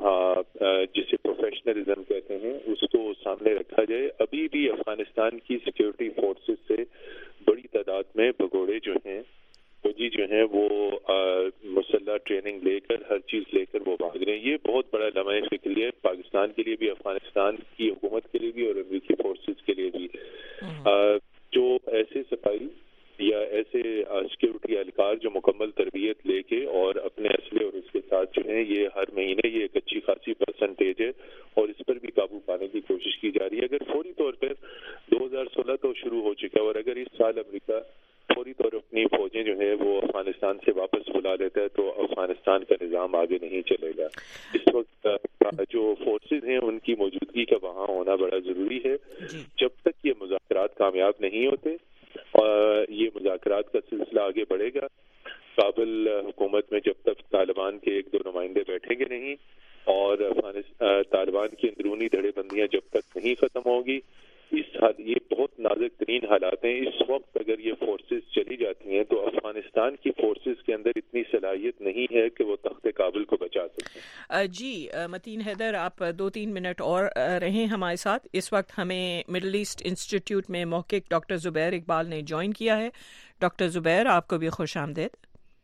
جسے پروفیشنلزم کہتے ہیں اس کو سامنے رکھا جائے. ابھی بھی افغانستان کی سیکیورٹی فورسز سے بڑی تعداد میں بھگوڑے جو ہیں، فوجی جو ہیں، وہ مسلح ٹریننگ لے کر، ہر چیز لے کر وہ بھاگ رہے ہیں. یہ بہت بڑا لمحہ فکری ہے پاکستان کے لیے بھی، افغانستان کی حکومت کے لیے بھی، اور امریکی فورسز کے لیے بھی. جو ایسے سپاہی یا ایسے سیکیورٹی اہلکار جو مکمل تربیت لے کے اور اپنے اسلحے اور اس کے ساتھ جو ہیں، یہ ہر مہینے یہ ایک اچھی خاصی پرسنٹیج ہے، اور اس پر بھی قابو پانے کی کوشش کی جا رہی ہے. اگر فوری طور پر 2016 تو شروع ہو چکا ہے، اور اگر اس سال امریکہ فوری طور اپنی فوجیں جو ہیں وہ افغانستان سے واپس بلا لیتا ہے تو افغانستان کا نظام آگے نہیں چلے گا. اس وقت جو فورسز ہیں ان کی موجودگی کا وہاں ہونا بڑا ضروری ہے. جب تک یہ مذاکرات کامیاب نہیں ہوتے، یہ مذاکرات کا سلسلہ آگے بڑھے گا. کابل حکومت میں جب تک طالبان کے 1-2 نمائندے بیٹھیں گے نہیں، اور طالبان کی اندرونی دھڑے بندیاں جب تک نہیں ختم ہوگی، یہ بہت نازک ترین حالات ہیں. اس وقت اگر یہ فورسز چلی جاتی ہیں تو افغانستان کی فورسز کے اندر اتنی صلاحیت نہیں ہے کہ وہ تخت کابل کو بچا سکیں. جی متین حیدر، آپ 2-3 منٹ اور رہیں ہمارے ساتھ. اس وقت ہمیں مڈل ایسٹ انسٹیٹیوٹ میں محقق ڈاکٹر زبیر اقبال نے جوائن کیا ہے. ڈاکٹر زبیر، آپ کو بھی خوش آمدید.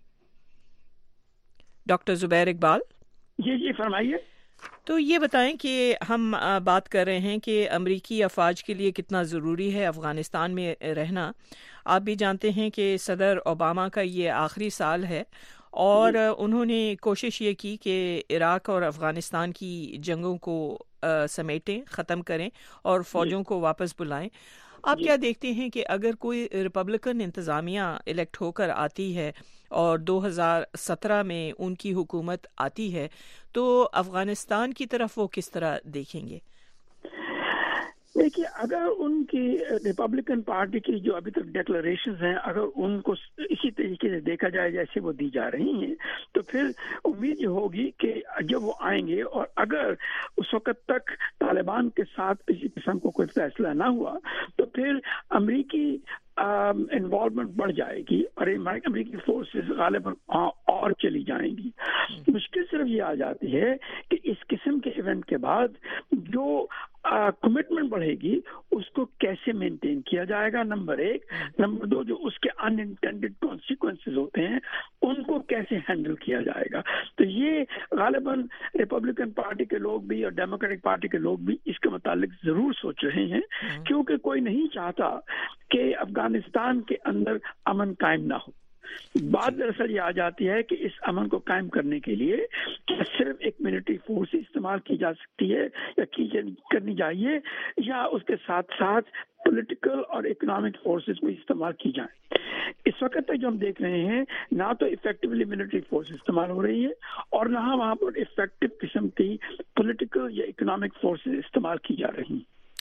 ڈاکٹر زبیر اقبال. جی فرمائیے. تو یہ بتائیں کہ ہم بات کر رہے ہیں کہ امریکی افواج کے لیے کتنا ضروری ہے افغانستان میں رہنا. آپ بھی جانتے ہیں کہ صدر اوباما کا یہ آخری سال ہے، اور انہوں نے کوشش یہ کی کہ عراق اور افغانستان کی جنگوں کو سمیٹیں، ختم کریں اور فوجوں کو واپس بلائیں. آپ کیا دیکھتے ہیں کہ اگر کوئی ریپبلکن انتظامیہ الیکٹ ہو کر آتی ہے اور 2017 میں ان کی حکومت آتی ہے تو افغانستان کی طرف وہ کس طرح دیکھیں گے؟ دیکھیے، اگر ان کی ریپبلکن پارٹی کی جو ابھی تک ڈکلریشنز ہیں، اگر ان کو اسی طریقے سے دیکھا جائے جیسے وہ دی جا رہی ہیں، تو پھر امید یہ ہوگی کہ جب وہ آئیں گے، اور اگر اس وقت تک طالبان کے ساتھ کسی قسم کو کوئی فیصلہ نہ ہوا، تو پھر امریکی انوالومنٹ بڑھ جائے گی اور امریکی فورسز غالباً اور چلی جائیں گی. مشکل صرف یہ آ جاتی ہے کہ اس قسم کے ایونٹ کے بعد جو کمٹمنٹ بڑھے گی اس کو کیسے مینٹین کیا جائے گا، نمبر 1. نمبر 2، جو اس کے ان انٹینڈڈ کانسیکوینسز ہوتے ہیں ان کو کیسے ہینڈل کیا جائے گا. تو یہ غالباً ریپبلکن پارٹی کے لوگ بھی اور ڈیموکریٹک پارٹی کے لوگ بھی اس کے متعلق ضرور سوچ رہے ہیں، کیونکہ کوئی نہیں چاہتا کہ افغانستان کے اندر امن قائم نہ ہو. بات دراصل یہ آ جاتی ہے کہ اس امن کو قائم کرنے کے لیے کیا صرف ایک ملٹری فورس استعمال کی جا سکتی ہے یا کرنی چاہیے، یا اس کے ساتھ ساتھ پولیٹیکل اور اکنامک فورسز کو استعمال کی جائیں. اس وقت تک جو ہم دیکھ رہے ہیں، نہ تو افیکٹولی ملٹری فورس استعمال ہو رہی ہے اور نہ وہاں پر افیکٹو قسم کی پولیٹیکل یا اکنامک فورسز استعمال کی جا رہی ہیں.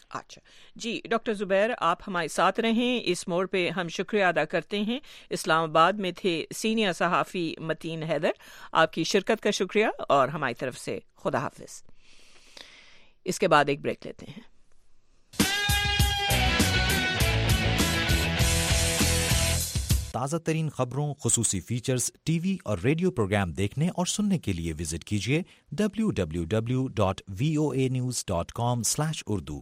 अच्छा जी, डॉक्टर ज़ुबैर आप हमारे साथ रहें। इस मोड़ पे हम शुक्रिया अदा करते हैं। इस्लामाबाद में थे सीनियर सहाफ़ी मतीन हैदर, आपकी शिरकत का शुक्रिया और हमारी तरफ से खुदा हाफिज। इसके बाद एक ब्रेक लेते हैं। ताज़ा तरीन खबरों, खुसूसी फीचर्स, टीवी और रेडियो प्रोग्राम देखने और सुनने के लिए विजिट कीजिए www.voanews.com/urdu।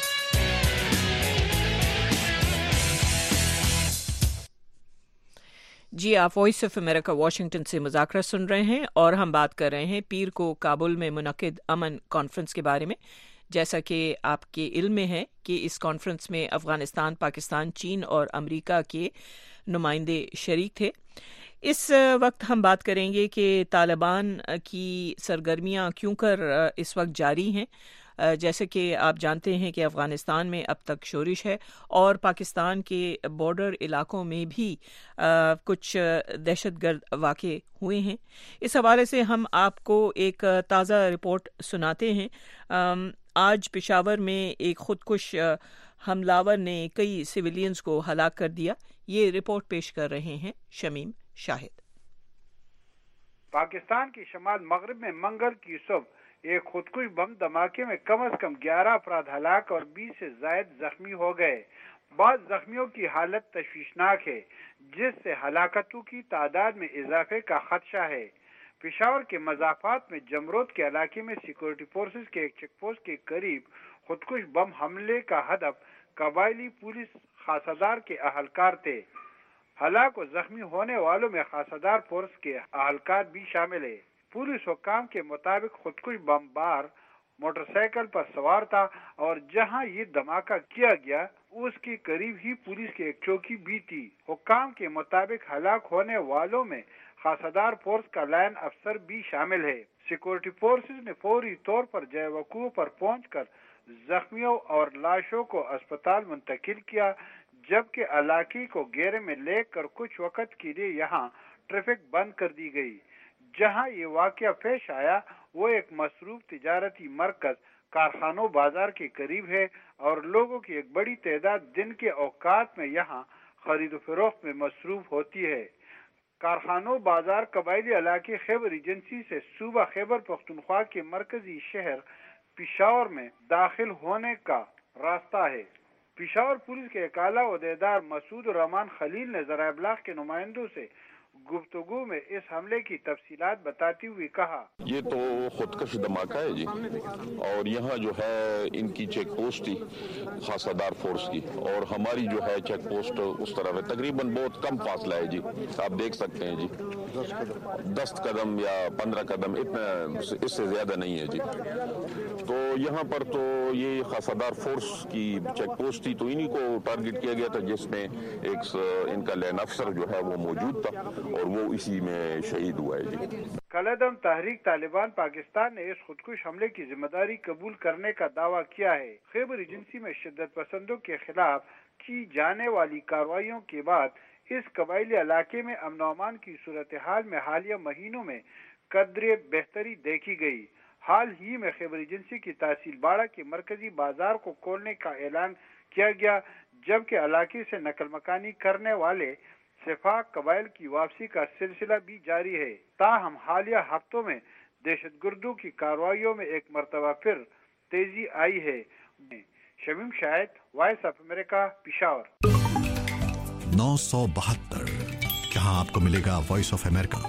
जी, आप वॉइस ऑफ अमेरिका वाशिंगटन से मुज़ाकरा सुन रहे हैं और हम बात कर रहे हैं पीर को काबुल में मुनक़िद अमन कॉन्फ्रेंस के बारे में। जैसा कि आपके इल्म में है कि इस कॉन्फ्रेंस में अफ़गानिस्तान, पाकिस्तान, चीन और अमेरिका के नुमाइंदे शरीक थे। इस वक्त हम बात करेंगे कि तालिबान की सरगर्मियां क्यों कर इस वक्त जारी हैं। जैसे कि आप जानते हैं कि अफ़गानिस्तान में अब तक शोरिश है और पाकिस्तान के बॉर्डर इलाकों में भी कुछ दहशतगर्द वाक़े हुए हैं। इस हवाले से हम आपको एक ताज़ा रिपोर्ट सुनाते हैं। आज पेशावर में एक खुदकुश हमलावर ने कई सिविलियंस को हलाक कर दिया। ये रिपोर्ट पेश कर रहे हैं शमीम शाहिद। पाकिस्तान की शमाल मगरब में मंगल की सुबह एक खुदकुश बम धमाके में कम से कम 11 अफराद हलाक और 20 से ज्यादा जख्मी हो गए। बाद जख्मियों की हालत तशवीशनाक है, जिससे हलाकतों की तादाद में इजाफे का खदशा है। पेशावर के मजाफात में जमरोद के इलाके में सिक्योरिटी फोर्सेस के एक चेक पोस्ट के करीब खुदकुश बम हमले का हदफ कबायली पुलिस खासादार के अहलकार थे। हलाक और जख्मी होने वालों में खासादार फोर्स के अहलकार भी शामिल है। पुलिस हुक्काम के मुताबिक खुदकुश बमबार मोटरसाइकिल पर सवार था और जहां ये धमाका किया गया उसके करीब ही पुलिस की एक चौकी भी थी। हुक्काम के मुताबिक हलाक होने वालों में खासादार फोर्स का लाइन अफसर भी शामिल है। सिक्योरिटी फोर्सेस ने फौरी तौर पर जय वकूफ पर पहुंचकर जख्मियों और लाशों को अस्पताल मुंतकिल किया, जबकि इलाके को घेरे में लेकर कुछ वक्त के लिए यहाँ ट्रैफिक बंद कर दी गई। जहां ये वाकया पेश आया वो एक मसरूफ तिजारती मरकज कारखानों बाजार के करीब है और लोगों की एक बड़ी तादाद दिन के औकात में यहाँ खरीद फरोख्त में मसरूफ होती है। कारखानों बाजार कबायली इलाके खैबर एजेंसी से सूबा खैबर पख्तूनख्वा के मरकजी शहर पेशावर में दाखिल होने का रास्ता है। पेशावर पुलिस के एक आला ओहदेदार मसूद रहमान खलील ने ज़राए इब्लाग के नुमाइंदों से गुफ्तगू में इस हमले की तफसीलात बताते हुए कहा, ये तो खुदकश धमाका है जी, और यहाँ जो है इनकी चेक पोस्ट थी खासादार फोर्स की, और हमारी जो है चेक पोस्ट उस तरफ है। तकरीबन बहुत कम फासला है जी, आप देख सकते हैं जी, 10 कदम या 15 कदम, इतना इससे ज्यादा नहीं है जी। तो यहाँ पर तो ये खासादार फोर्स की चेक पोस्ट थी, तो इन्हीं को टारगेट किया गया था, जिसमें एक इनका लैन अफसर जो है वो मौजूद था और वो इसी में शहीद हुआ है जी। कलअदम तहरीक तालिबान पाकिस्तान ने इस खुदकुश हमले की जिम्मेदारी कबूल करने का दावा किया है। खैबर एजेंसी में शिद्दत पसंदों के खिलाफ की जाने वाली कार्रवाइयों के बाद इस कबायली इलाके में अमन और अमान की सूरत हाल में हालिया महीनों में कदरे बेहतरी देखी गई। हाल ही में खैबर एजेंसी की तहसील बाड़ा के मरकजी बाजार को खोलने का ऐलान किया गया, जबकि इलाके से नकल मकानी करने वाले सिफाक कबाइल की वापसी का सिलसिला भी जारी है। ताहम हालिया हफ्तों में दहशतगर्दों की कार्रवाइयों में एक मरतबा फिर तेजी आई है। Shamim Shahid, voice of America, Peshawar. 972 जहां आपको मिलेगा वॉइस ऑफ अमेरिका।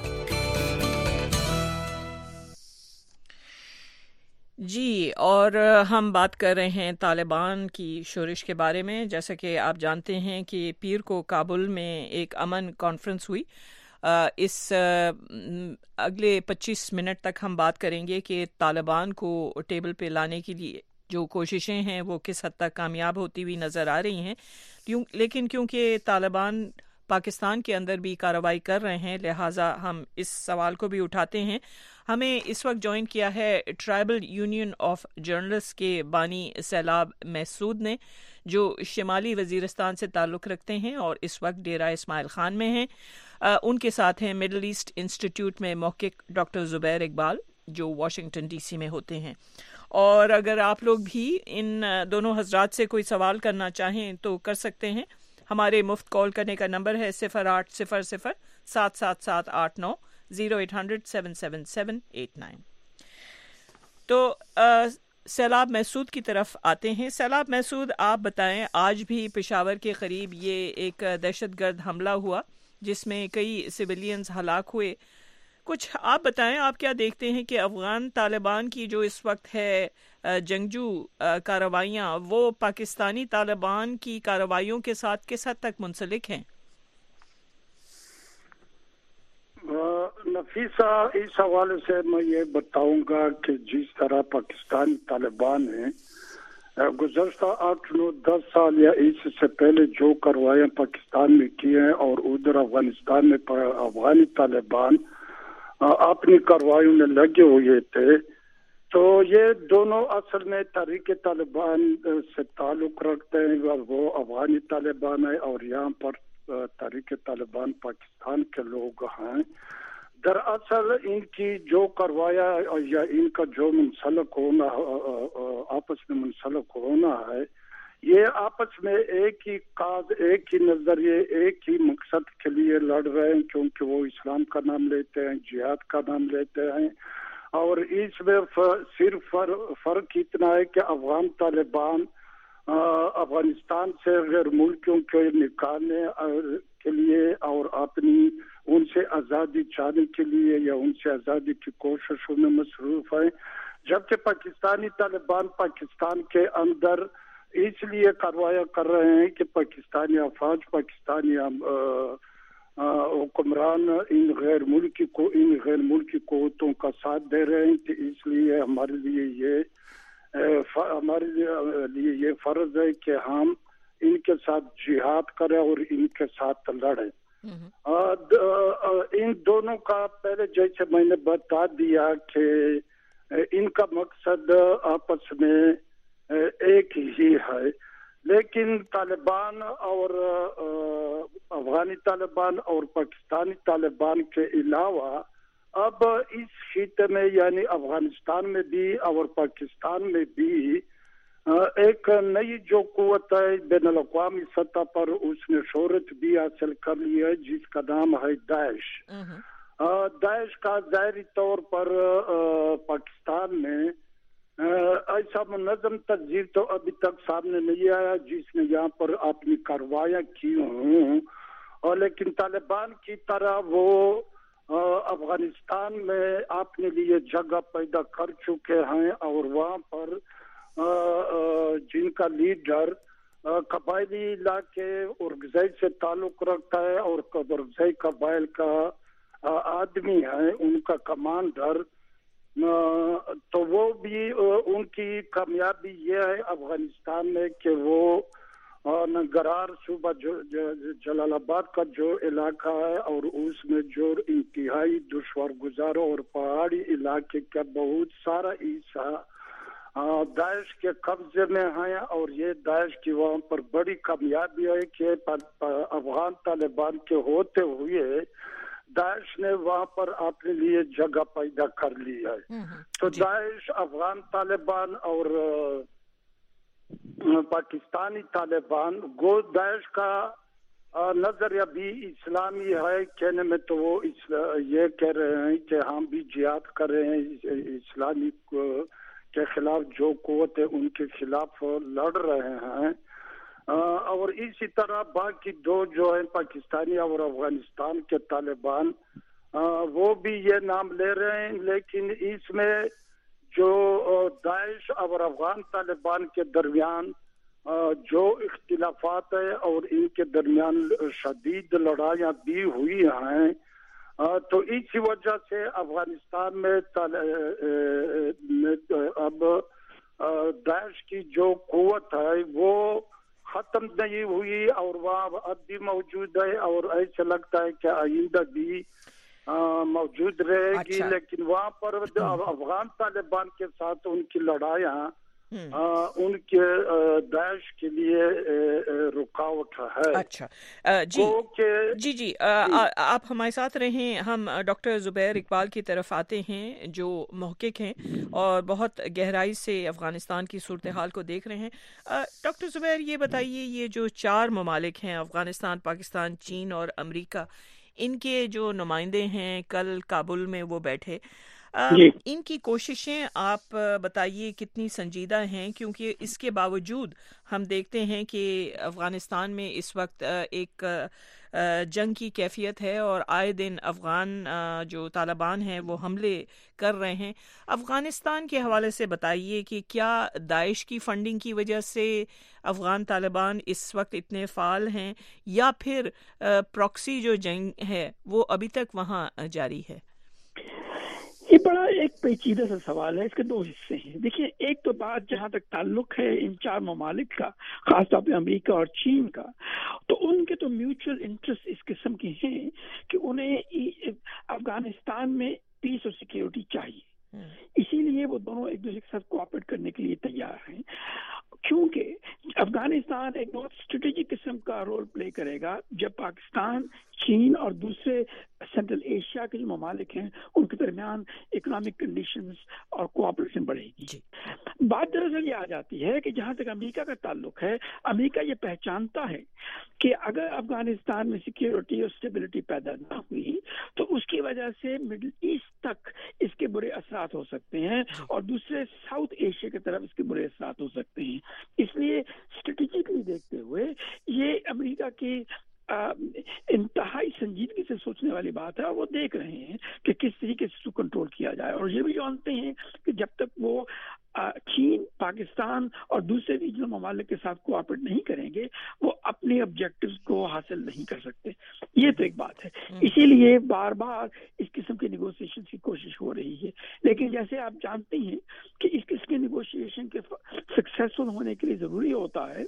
जी, और हम बात कर रहे हैं तालिबान की शोरिश के बारे में। जैसा कि आप जानते हैं कि पीर को काबुल में एक अमन कॉन्फ्रेंस हुई। इस अगले 25 मिनट तक हम बात करेंगे कि तालिबान को टेबल पे लाने के लिए जो कोशिशें हैं वो किस हद तक कामयाब होती हुई नज़र आ रही हैं। लेकिन क्योंकि तालिबान पाकिस्तान के अंदर भी कार्रवाई कर रहे हैं, लिहाजा हम इस सवाल को भी उठाते हैं। हमें इस वक्त ज्वाइन किया है ट्राइबल यूनियन ऑफ जर्नलिस्ट के बानी सैलाब महसूद ने, जो शिमाली वजीरिस्तान से ताल्लुक़ रखते हैं और इस वक्त डेरा इस्माइल खान में हैं। उनके साथ हैं मिडल ईस्ट इंस्टीट्यूट में मौक़िक़ डॉक्टर ज़ुबैर इकबाल, जो वाशिंगटन DC में होते हैं। اور اگر آپ لوگ بھی ان دونوں حضرات سے کوئی سوال کرنا چاہیں تو کر سکتے ہیں. ہمارے مفت کال کرنے کا نمبر ہے 0800-777-89 0800-777-89. تو سیلاب محسود کی طرف آتے ہیں. سیلاب محسود، آپ بتائیں، آج بھی پشاور کے قریب یہ ایک دہشت گرد حملہ ہوا جس میں کئی سویلینز ہلاک ہوئے. کچھ آپ بتائیں، آپ کیا دیکھتے ہیں کہ افغان طالبان کی جو اس وقت ہے جنگجو کارروائیاں، وہ پاکستانی طالبان کی کارروائیوں کے ساتھ کس حد تک منسلک ہیں؟ نفیسہ، اس حوالے سے میں یہ بتاؤں گا کہ جس طرح پاکستانی طالبان ہیں گزشتہ 8-9-10 سال یا اس سے پہلے جو کارروائیاں پاکستان میں کی ہیں اور ادھر افغانستان میں افغانی طالبان اپنی کارروائیوں میں لگے ہوئے تھے، تو یہ دونوں اصل میں تحریک طالبان سے تعلق رکھتے ہیں. وہ افغانی طالبان ہیں اور یہاں پر تحریک طالبان پاکستان کے لوگ ہیں. دراصل ان کی جو کارروائیاں یا ان کا جو منسلک ہونا، آپس میں منسلک ہونا ہے، یہ آپس میں ایک ہی کاز، ایک ہی نظریے، ایک ہی مقصد کے لیے لڑ رہے ہیں، کیونکہ وہ اسلام کا نام لیتے ہیں، جہاد کا نام لیتے ہیں. اور اس میں صرف فرق اتنا ہے کہ افغان طالبان افغانستان سے غیر ملکیوں کے نکالنے کے لیے اور اپنی ان سے آزادی چاہنے کے لیے یا ان سے آزادی کی کوششوں میں مصروف ہیں، جبکہ پاکستانی طالبان پاکستان کے اندر اس لیے کارروائیاں کر رہے ہیں کہ پاکستانی افواج، پاکستانی حکمران ان غیر ملکی قوتوں کا ساتھ دے رہے ہیں. کہ اس لیے ہمارے لیے یہ فرض ہے کہ ہم ان کے ساتھ جہاد کریں اور ان کے ساتھ لڑیں. ان دونوں کا پہلے جیسے میں نے بتا دیا کہ ان کا مقصد آپس میں ایک ہی ہے، لیکن طالبان اور افغانی طالبان اور پاکستانی طالبان کے علاوہ اب اس خطے میں یعنی افغانستان میں بھی اور پاکستان میں بھی ایک نئی جو قوت ہے بین الاقوامی سطح پر، اس نے شہرت بھی حاصل کر لی ہے، جس کا نام ہے داعش. داعش کا ظاہری طور پر پاکستان میں ایسا منظم تنظیم تو ابھی تک سامنے نہیں آیا جس نے یہاں پر اپنی کارروائیاں کی ہوں، اور لیکن طالبان کی طرح وہ افغانستان میں اپنے لیے جگہ پیدا کر چکے ہیں، اور وہاں پر جن کا لیڈر قبائلی علاقے اورگزئی سے تعلق رکھتا ہے اور اورگزئی قبائل کا آدمی ہے، ان کا کمانڈر، تو وہ بھی ان کی کامیابی یہ ہے افغانستان میں کہ وہ ننگرہار صوبہ جلال آباد کا جو علاقہ ہے اور اس میں جو انتہائی دشوار گزار اور پہاڑی علاقے کا بہت سارا حصہ داعش کے قبضے میں ہیں، اور یہ داعش کی وہاں پر بڑی کامیابی ہے کہ افغان طالبان کے ہوتے ہوئے داعش نے وہاں پر اپنے لیے جگہ پیدا کر لی ہے. تو داعش، افغان طالبان اور پاکستانی طالبان، گو داعش کا نظریہ بھی اسلامی ہے کہنے میں، تو وہ یہ کہہ رہے ہیں کہ ہم بھی جہاد کر رہے ہیں، اسلامی کے خلاف جو قوت ہے ان کے خلاف لڑ رہے ہیں. اور اسی طرح باقی دو جو ہیں پاکستانی اور افغانستان کے طالبان، وہ بھی یہ نام لے رہے ہیں، لیکن اس میں جو داعش اور افغان طالبان کے درمیان جو اختلافات ہیں اور ان کے درمیان شدید لڑائیاں بھی ہوئی ہیں، تو اسی وجہ سے افغانستان میں اب داعش کی جو قوت ہے وہ ختم نہیں ہوئی اور وہاں اب بھی موجود ہے، اور ایسا لگتا ہے کہ آئندہ بھی موجود رہے گی. لیکن وہاں پر افغان طالبان کے ساتھ ان کی لڑائیاں उनके दाइश के लिए रुकावट है। अच्छा जी आप हमारे साथ रहें। हम डॉक्टर ज़ुबैर इकबाल की तरफ आते हैं जो महक़िक़ हैं और बहुत गहराई से अफ़गानिस्तान की सूरत हाल को देख रहे हैं। डॉक्टर ज़ुबैर, ये बताइए, ये जो 4 ममालिक हैं, अफ़गानिस्तान, पाकिस्तान, चीन और अमेरिका, इनके जो नुमाइंदे हैं कल काबुल में वो बैठे, इनकी कोशिशें आप बताइए कितनी संजीदा हैं, क्योंकि इसके बावजूद हम देखते हैं कि अफ़गानिस्तान में इस वक्त एक जंग की कैफियत है और आए दिन अफ़गान जो तालिबान हैं वो हमले कर रहे हैं। अफ़गानिस्तान के हवाले से बताइए कि क्या दाइश की फंडिंग की वजह से अफ़गान तालिबान इस वक्त इतने फ़ाल हैं, या फिर प्रॉक्सी जो जंग है वो अभी तक वहाँ जारी है? ये बड़ा एक पेचीदा सा सवाल है। इसके 2 हिस्से हैं। देखिए, एक तो बात जहाँ तक ताल्लुक है इन 4 ममालिक का, खासतौर पे अमेरिका और चीन का, तो उनके तो म्यूचुअल इंटरेस्ट इस किस्म के हैं कि उन्हें अफगानिस्तान में पीस और सिक्योरिटी चाहिए। इसीलिए वो दोनों एक दूसरे के साथ कोऑपरेट करने के लिए तैयार हैं, क्योंकि अफगानिस्तान एक बहुत स्ट्रेटेजिक किस्म का रोल प्ले करेगा जब पाकिस्तान, चीन और दूसरे सेंट्रल एशिया के जो ममालिक हैं उनके दरमियान इकोनॉमिक कंडीशंस और कोऑपरेशन बढ़ेगी। बात दरअसल ये आ जाती है कि जहाँ तक अमेरिका का ताल्लुक है, अमेरिका ये पहचानता है कि अगर अफगानिस्तान में सिक्योरिटी और स्टेबिलिटी पैदा ना हुई तो उसकी वजह से मिडिल ईस्ट तक इसके बुरे असरात हो सकते हैं और दूसरे साउथ एशिया की तरफ इसके बुरे असरात हो सकते हैं। इसलिए स्ट्रेटेजिकली देखते हुए ये अमेरिका की इंतहाई संजीदगी से सोचने वाली बात है और वो देख रहे हैं कि किस तरीके से इसको कंट्रोल किया जाए। और ये भी जानते हैं कि जब तक वो चीन, पाकिस्तान और दूसरे रीजनल ममालिक के साथ कोऑपरेट नहीं करेंगे वो अपने ऑब्जेक्टिव्स को हासिल नहीं कर सकते। ये तो एक बात है। इसीलिए बार बार इस किस्म के नेगोशिएशन की कोशिश हो रही है। लेकिन जैसे आप जानते हैं कि इस किस्म के नेगोशिएशन के सक्सेसफुल होने के लिए जरूरी होता है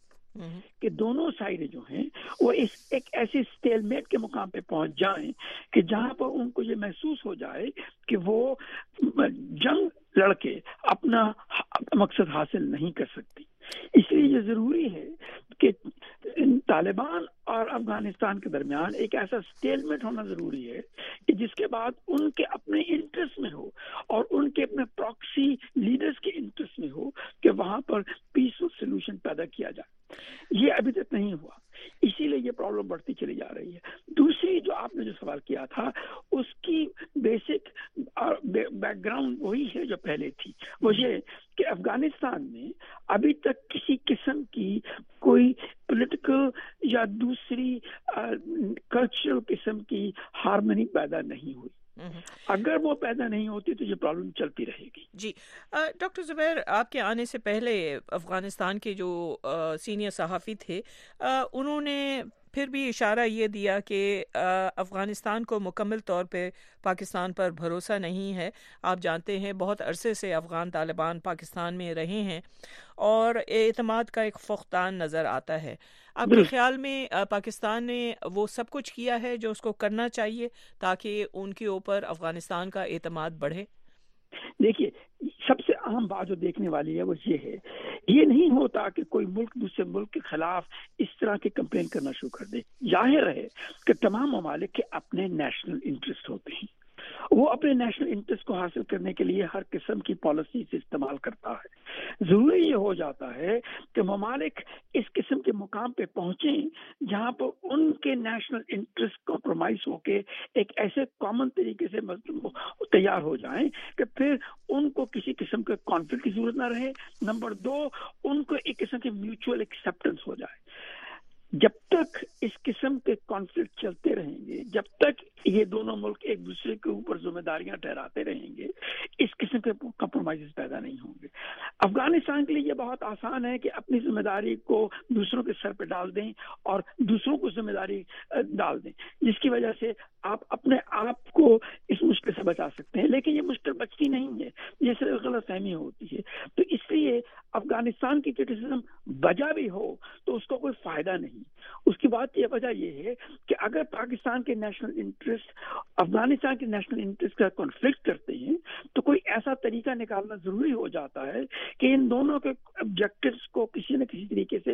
कि दोनों साइडें जो हैं वो एक ऐसे स्टेलमेट के मुकाम पे पहुंच जाएं कि जहां पर उनको ये महसूस हो जाए कि वो जंग लड़के अपना मकसद हासिल नहीं कर सकती। इसलिए ये जरूरी है कि तालिबान और अफगानिस्तान के दरमियान एक ऐसा स्टेलमेट होना जरूरी है कि जिसके बाद उनके अपने इंटरेस्ट में हो और उनके अपने प्रॉक्सी लीडर्स के इंटरेस्ट में हो कि वहां पर पीसफुल सोल्यूशन पैदा किया जाए। ये अभी तक नहीं हुआ, इसीलिए ये प्रॉब्लम बढ़ती चली जा रही है। दूसरी जो आपने जो सवाल किया था उसकी बेसिक बैकग्राउंड वही है जो पहले थी, वो ये कि अफगानिस्तान में अभी तक किसी किस्म की कोई पॉलिटिकल या दूसरी कल्चरल किस्म की हार्मनी पैदा नहीं हुई। अगर वो पैदा नहीं होती तो ये प्रॉब्लम चलती रहेगी। जी डॉक्टर ज़ुबैर, आपके आने से पहले अफ़गानिस्तान के जो सीनियर सहाफ़ी थे उन्होंने फिर भी इशारा ये दिया कि अफ़गानिस्तान को मुकम्मल तौर पे पाकिस्तान पर भरोसा नहीं है। आप जानते हैं बहुत अरसे से अफ़गान तालिबान पाकिस्तान में रहे हैं और एतमाद का एक फुक़दान नज़र आता है। आपके ख्याल में पाकिस्तान ने वो सब कुछ किया है जो उसको करना चाहिए ताकि उनके ऊपर अफ़गानिस्तान का एतमाद बढ़े? देखिए, सबसे अहम बात जो देखने वाली है वो ये है, ये नहीं होता कि कोई मुल्क दूसरे मुल्क के खिलाफ इस तरह के कंप्लेन करना शुरू कर दे। जाहिर है कि तमाम ममालिक के अपने नेशनल इंटरेस्ट होते हैं, वो अपने नेशनल इंटरेस्ट को हासिल करने के लिए हर किस्म की पॉलिसी से इस्तेमाल करता है। जरूरी ये हो जाता है कि ममालिक इस किस्म के मुकाम पे पहुंचे जहां पर उनके नेशनल इंटरेस्ट कॉम्प्रोमाइज होके एक ऐसे कॉमन तरीके से तैयार हो जाएं कि फिर उनको किसी किस्म के कॉन्फ्लिक्ट की जरूरत ना रहे। नंबर 2, उनको एक किस्म की म्यूचुअल एक्सेप्टेंस हो जाए। जब तक इस किस्म के कॉन्फ्लिक्ट चलते रहेंगे, जब तक ये दोनों मुल्क एक दूसरे के ऊपर जिम्मेदारियां ठहराते रहेंगे, इस किस्म के कॉम्प्रोमाइज पैदा नहीं होंगे। अफगानिस्तान के लिए ये बहुत आसान है कि अपनी जिम्मेदारी को दूसरों के सर पे डाल दें और दूसरों को जिम्मेदारी डाल दें, जिसकी वजह से आप अपने आप को इस मुश्किल से बचा सकते हैं। लेकिन ये मुश्किल बचती नहीं है, ये सिर्फ गलतफहमी होती है। तो इसलिए अफगानिस्तान की क्रिटिसिज्म वजह भी हो तो उसका कोई फायदा नहीं, उसकी کی بات یہ وجہ یہ ہے کہ اگر پاکستان کے نیشنل انٹرسٹ افغانستان کے نیشنل انٹرسٹ کا کنفلکٹ کرتے ہیں تو کوئی ایسا طریقہ نکالنا ضروری ہو جاتا ہے کہ ان دونوں کے آبجیکٹیوز کو کسی نہ کسی طریقے سے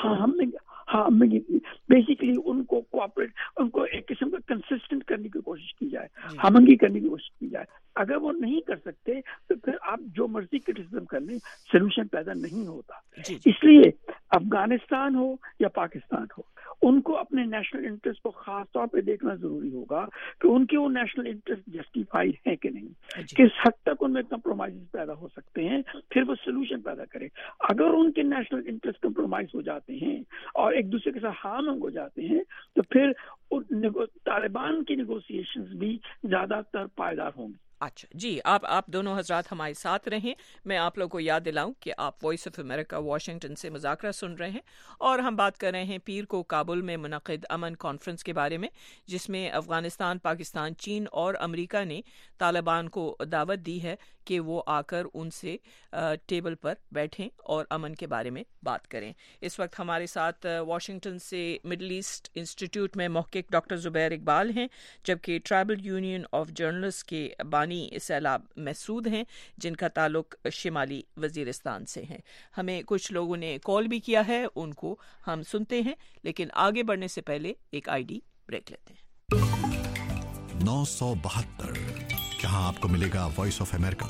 بیسیکلی ان کو کوآپریٹ ان کو ایک قسم کا کنسسٹنٹ کرنے کی کوشش کی جائے, ہمنگی کرنے کی کوشش کی جائے. اگر وہ نہیں کر سکتے تو پھر آپ جو مرضی کرٹیسزم کر لیں, سلوشن پیدا نہیں ہوتا. اس لیے افغانستان ہو یا پاکستان ہو, ان کو اپنے نیشنل انٹرسٹ کو خاص طور پہ دیکھنا ضروری ہوگا کہ ان کے وہ نیشنل انٹرسٹ جسٹیفائڈ ہیں کہ نہیں, کس حد تک ان میں کمپرومائز پیدا ہو سکتے ہیں, پھر وہ سلوشن پیدا کرے. اگر ان کے نیشنل انٹرسٹ کمپرومائز ہو جاتے ہیں اور ایک دوسرے کے ساتھ ہارم ہو جاتے ہیں تو پھر طالبان کی نیگوسیشنز بھی زیادہ تر پائیدار ہوں گی. اچھا جی, آپ دونوں حضرات ہمارے ساتھ رہیں. میں آپ لوگوں کو یاد دلاؤں کہ آپ وائس آف امریکہ واشنگٹن سے مذاکرہ سن رہے ہیں اور ہم بات کر رہے ہیں پیر کو کابل میں منعقد امن کانفرنس کے بارے میں, جس میں افغانستان, پاکستان, چین اور امریکہ نے طالبان کو دعوت دی ہے کہ وہ آ کر ان سے ٹیبل پر بیٹھیں اور امن کے بارے میں بات کریں. اس وقت ہمارے ساتھ واشنگٹن سے مڈل ایسٹ انسٹیٹیوٹ میں محقق ڈاکٹر زبیر اقبال ہیں, جبکہ ٹرائبل یونین آف جرنلسٹ کے بانی سیلاب محسود ہیں جن کا تعلق شمالی وزیرستان سے ہے. ہمیں کچھ لوگوں نے کال بھی کیا ہے, ان کو ہم سنتے ہیں, لیکن آگے بڑھنے سے پہلے ایک ID بریک لیتے ہیں. 972 جہاں آپ کو ملے گا وائس آف امریکہ.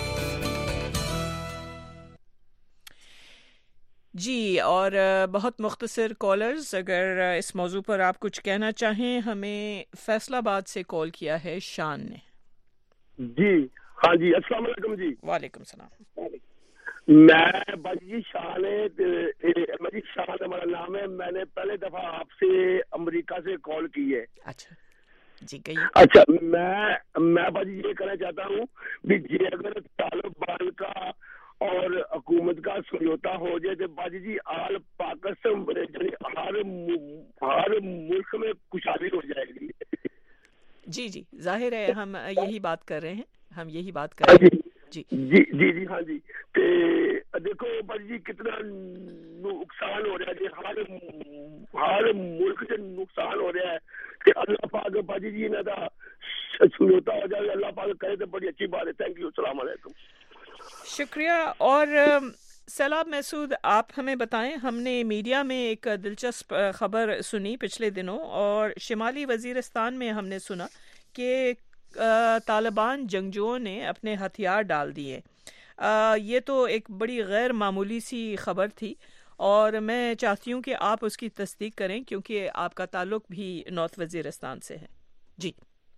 جی, اور بہت مختصر کالرز, اگر اس موضوع پر آپ کچھ کہنا چاہیں. ہمیں فیصل آباد سے کال کیا ہے شان نے. جی ہاں جی, السلام علیکم جی. وعلیکم السلام. میں باجی شان ہمارا نام ہے. میں نے پہلے دفعہ آپ سے امریکہ سے کال کی ہے. اچھا جی, کہیے. اچھا, میں باجی یہ کہنا چاہتا ہوں کہ جی اگر طالبان کا اور حکومت کا سمجھوتا ہو جائے تو باجی جی آل پاکستان ہر ملک میں خوشحالی ہو جائے گی. جی جی, ظاہر ہے ہم یہی بات کر رہے ہیں, ہم یہی بات کر رہے ہیں. جی جی جی جی ہاں جی. دیکھو باجی جی کتنا نقصان ہو رہا ہے, ہر ملک سے نقصان ہو رہا ہے کہ اللہ پاک باجی جی نے سمجھوتا ہو جائے, اللہ پاک کہے تو بڑی اچھی بات ہے. تھینک یو, السلام علیکم. شکریہ. اور سیلاب محسود, آپ ہمیں بتائیں, ہم نے میڈیا میں ایک دلچسپ خبر سنی پچھلے دنوں, اور شمالی وزیرستان میں ہم نے سنا کہ طالبان جنگجوؤں نے اپنے ہتھیار ڈال دیے. یہ تو ایک بڑی غیر معمولی سی خبر تھی, اور میں چاہتی ہوں کہ آپ اس کی تصدیق کریں کیونکہ آپ کا تعلق بھی نارتھ وزیرستان سے ہے. جی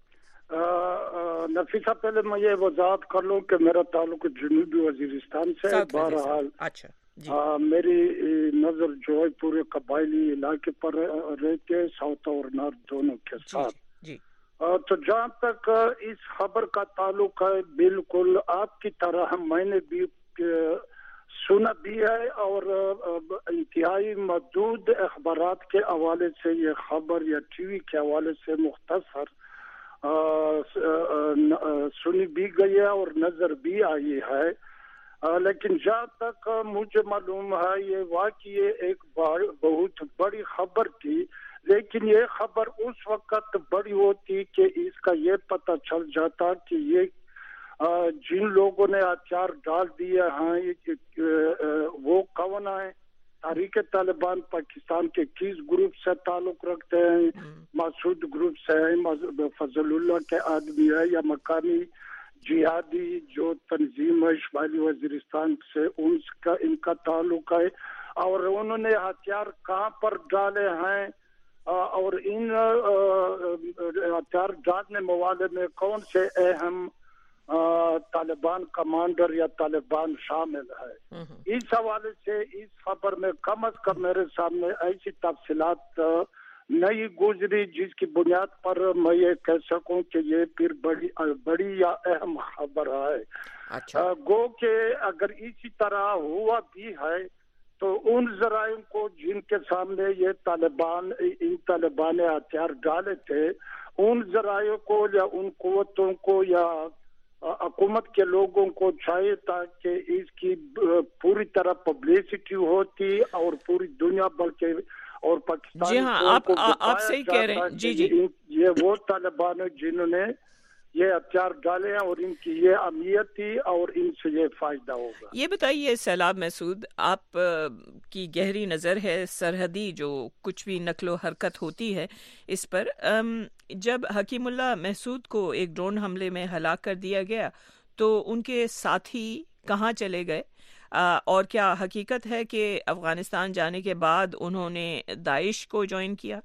نفیسہ, پہلے میں یہ وضاحت کر لوں کہ میرا تعلق جنوبی وزیرستان سے. بہرحال اچھا جی, میری نظر جو ہے پورے قبائلی علاقے پر رہتے, ساؤتھ اور نارتھ دونوں کے ساتھ. جی تو جہاں تک اس خبر کا تعلق ہے, بالکل آپ کی طرح میں نے بھی سنا بھی ہے, اور انتہائی محدود اخبارات کے حوالے سے یہ خبر یا ٹی وی کے حوالے سے مختصر سنی بھی گئی ہے اور نظر بھی آئی ہے. لیکن جہاں تک مجھے معلوم ہے یہ واقعی ایک بہت بڑی خبر تھی, لیکن یہ خبر اس وقت بڑی ہوتی کہ اس کا یہ پتہ چل جاتا کہ یہ جن لوگوں نے ہتھیار ڈال دیے ہیں وہ کون ہیں. تحریک طالبان پاکستان کے کس گروپ سے تعلق رکھتے ہیں, مسعود گروپ سے ہیں, فضل اللہ کے آدمی ہے, یا مقامی جہادی جو تنظیم ہے شمالی وزیرستان سے ان کا تعلق ہے, اور انہوں نے ہتھیار کہاں پر ڈالے ہیں, اور ان ہتھیار ڈالنے والے میں کون سے اہم طالبان کمانڈر یا طالبان شامل ہے. اس حوالے سے اس خبر میں کم از کم میرے سامنے ایسی تفصیلات نہیں گزری جس کی بنیاد پر میں یہ کہہ سکوں کہ یہ پھر بڑی یا اہم خبر ہے. گو کہ اگر اسی طرح ہوا بھی ہے تو ان ذرائع کو جن کے سامنے یہ ان طالبان نے ہتھیار ڈالے تھے, ان ذرائع کو یا ان قوتوں کو یا حکومت کے لوگوں کو چاہیے تاکہ اس کی پوری طرح پبلسٹی ہوتی اور پوری دنیا بلکہ اور پاکستان جی ہاں آپ صحیح کہہ رہے ہیں جی جی یہ وہ طالبان ہیں جنہوں نے یہ ہتھیار ڈالے ہیں اور ان کی یہ اہمیت تھی اور ان سے یہ فائدہ ہوگا. یہ بتائیے سیلاب محسود، آپ کی گہری نظر ہے سرحدی جو کچھ بھی نقل و حرکت ہوتی ہے اس پر، جب حکیم اللہ محسود کو ایک ڈرون حملے میں ہلاک کر دیا گیا تو ان کے ساتھی کہاں چلے گئے، اور کیا حقیقت ہے کہ افغانستان جانے کے بعد انہوں نے داعش کو جوائن کیا؟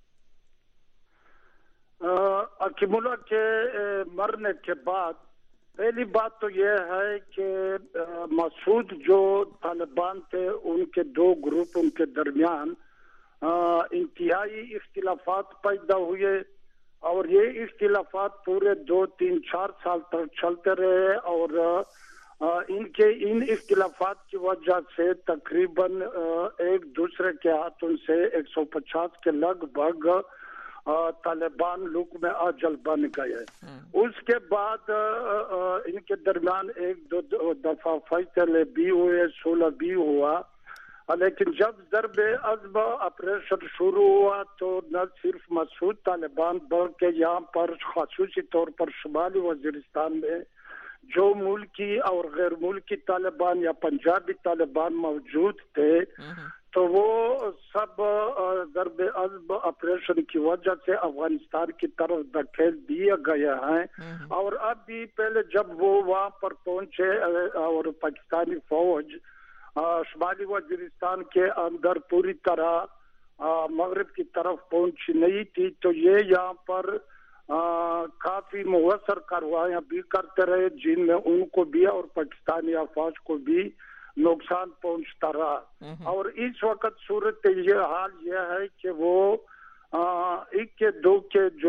حکیم اللہ کے مرنے کے بعد پہلی بات تو یہ ہے کہ مسعود جو طالبان تھے ان کے دو گروپ ان کے درمیان انتہائی اختلافات پیدا ہوئے اور یہ اختلافات پورے 2-3-4 سال تک چلتے رہے اور ان اختلافات کی وجہ سے تقریباً ایک دوسرے کے ہاتھوں سے 150 کے لگ بھگ طالبان لوگ میں اجل بن گئے. اس کے بعد ان کے درمیان ایک دو دفعہ فیصلے بھی ہوئے، صلح بھی ہوا، لیکن جب ضرب عزم آپریشن شروع ہوا تو نہ صرف مسعود طالبان بلکہ یہاں پر خصوصی طور پر شمالی وزیرستان میں جو ملکی اور غیر ملکی طالبان یا پنجابی طالبان موجود تھے تو وہ سب ضرب عزم آپریشن کی وجہ سے افغانستان کی طرف دھکیل دیے گئے ہیں. اور اب بھی پہلے جب وہ وہاں پر پہنچے اور پاکستانی فوج شمالی وزیرستان کے اندر پوری طرح مغرب کی طرف پہنچی نہیں تھی تو یہ یہاں پر کافی مؤثر کارروائیاں بھی کرتے رہے جن میں ان کو بھی اور پاکستانی افواج کو بھی نقصان پہنچتا رہا. اور اس وقت صورت یہ حال یہ ہے کہ وہ ایک کے دو کے جو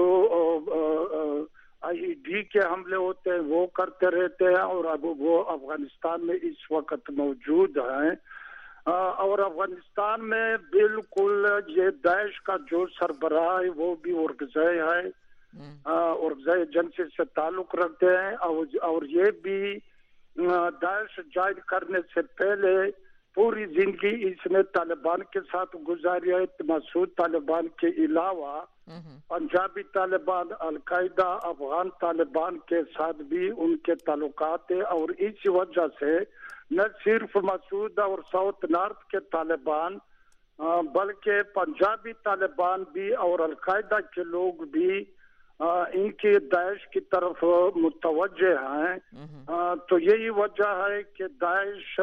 آئی ڈی کے حملے ہوتے ہیں وہ کرتے رہتے ہیں اور اب وہ افغانستان میں اس وقت موجود ہیں اور افغانستان میں بالکل یہ داعش کا جو سربراہ ہے وہ بھی اورگزئی ہے، اورگزئی ایجنسی سے تعلق رکھتے ہیں اور یہ بھی داعش جوائن کرنے سے پہلے پوری زندگی اس نے طالبان کے ساتھ گزاری ہے. مسعود طالبان کے علاوہ پنجابی طالبان، القاعدہ، افغان طالبان کے ساتھ بھی ان کے تعلقات ہیں اور اس وجہ سے نہ صرف مسعود اور ساؤتھ نارتھ کے طالبان بلکہ پنجابی طالبان بھی اور القاعدہ کے لوگ بھی ان کے داعش کی طرف متوجہ ہیں. تو یہی وجہ ہے کہ داعش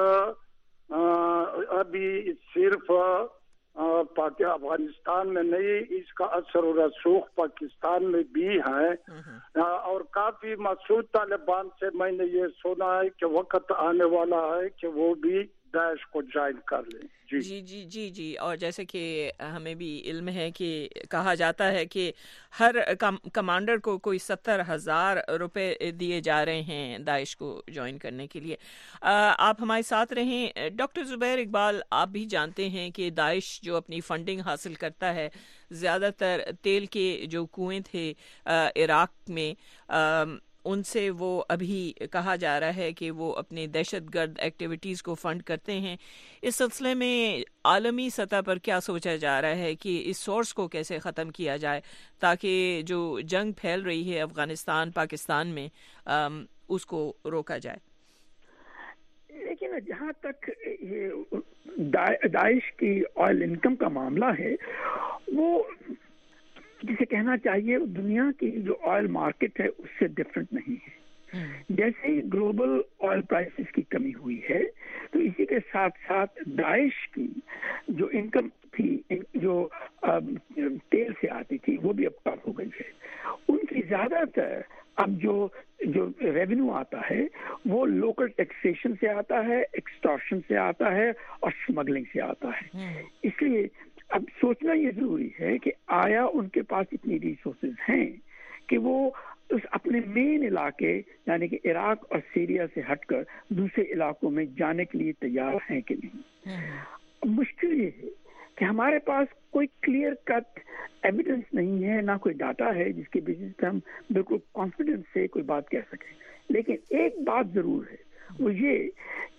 ابھی صرف افغانستان میں نہیں، اس کا اثر و رسوخ پاکستان میں بھی ہے اور کافی مسعود طالبان سے میں نے یہ سنا ہے کہ وقت آنے والا ہے کہ وہ بھی داعش کو جوائن کر لیں. جی جی جی جی اور جیسے کہ ہمیں بھی علم ہے کہ کہا جاتا ہے کہ ہر کمانڈر کو کوئی 70,000 روپے دیے جا رہے ہیں داعش کو جوائن کرنے کے لیے. آپ ہمارے ساتھ رہیں. ڈاکٹر زبیر اقبال، آپ بھی جانتے ہیں کہ داعش جو اپنی فنڈنگ حاصل کرتا ہے زیادہ تر تیل کے جو کنویں تھے عراق میں ان سے وہ ابھی کہا جا رہا ہے کہ وہ اپنے دہشت گرد ایکٹیویٹیز کو فنڈ کرتے ہیں. اس سلسلے میں عالمی سطح پر کیا سوچا جا رہا ہے کہ اس سورس کو کیسے ختم کیا جائے تاکہ جو جنگ پھیل رہی ہے افغانستان پاکستان میں اس کو روکا جائے؟ لیکن جہاں تک یہ داعش کی آئل انکم کا معاملہ ہے وہ جسے کہنا چاہیے دنیا کی جو آئل مارکیٹ ہے اس سے ڈفرنٹ نہیں ہے. جیسے گلوبل آئل پرائسز کی کمی ہوئی ہے تو اسی کے ساتھ ساتھ داعش کی جو انکم تھی جو تیل سے آتی تھی وہ بھی اب کم ہو گئی ہے. ان کی زیادہ تر اب جو ریونیو آتا ہے وہ لوکل ٹیکسیشن سے آتا ہے، ایکسٹارشن سے آتا ہے اور اسمگلنگ سے آتا ہے. اس لیے اب سوچنا یہ ضروری ہے کہ آیا ان کے پاس اتنی ریسورسز ہیں کہ وہ اس اپنے مین علاقے یعنی کہ عراق اور سیریا سے ہٹ کر دوسرے علاقوں میں جانے کے لیے تیار ہیں کہ نہیں. مشکل یہ ہے کہ ہمارے پاس کوئی کلیئر کٹ ایویڈنس نہیں ہے، نہ کوئی ڈاٹا ہے جس کے بیسس پہ ہم بالکل کانفیڈنس سے کوئی بات کہہ سکیں. لیکن ایک بات ضرور ہے وہ یہ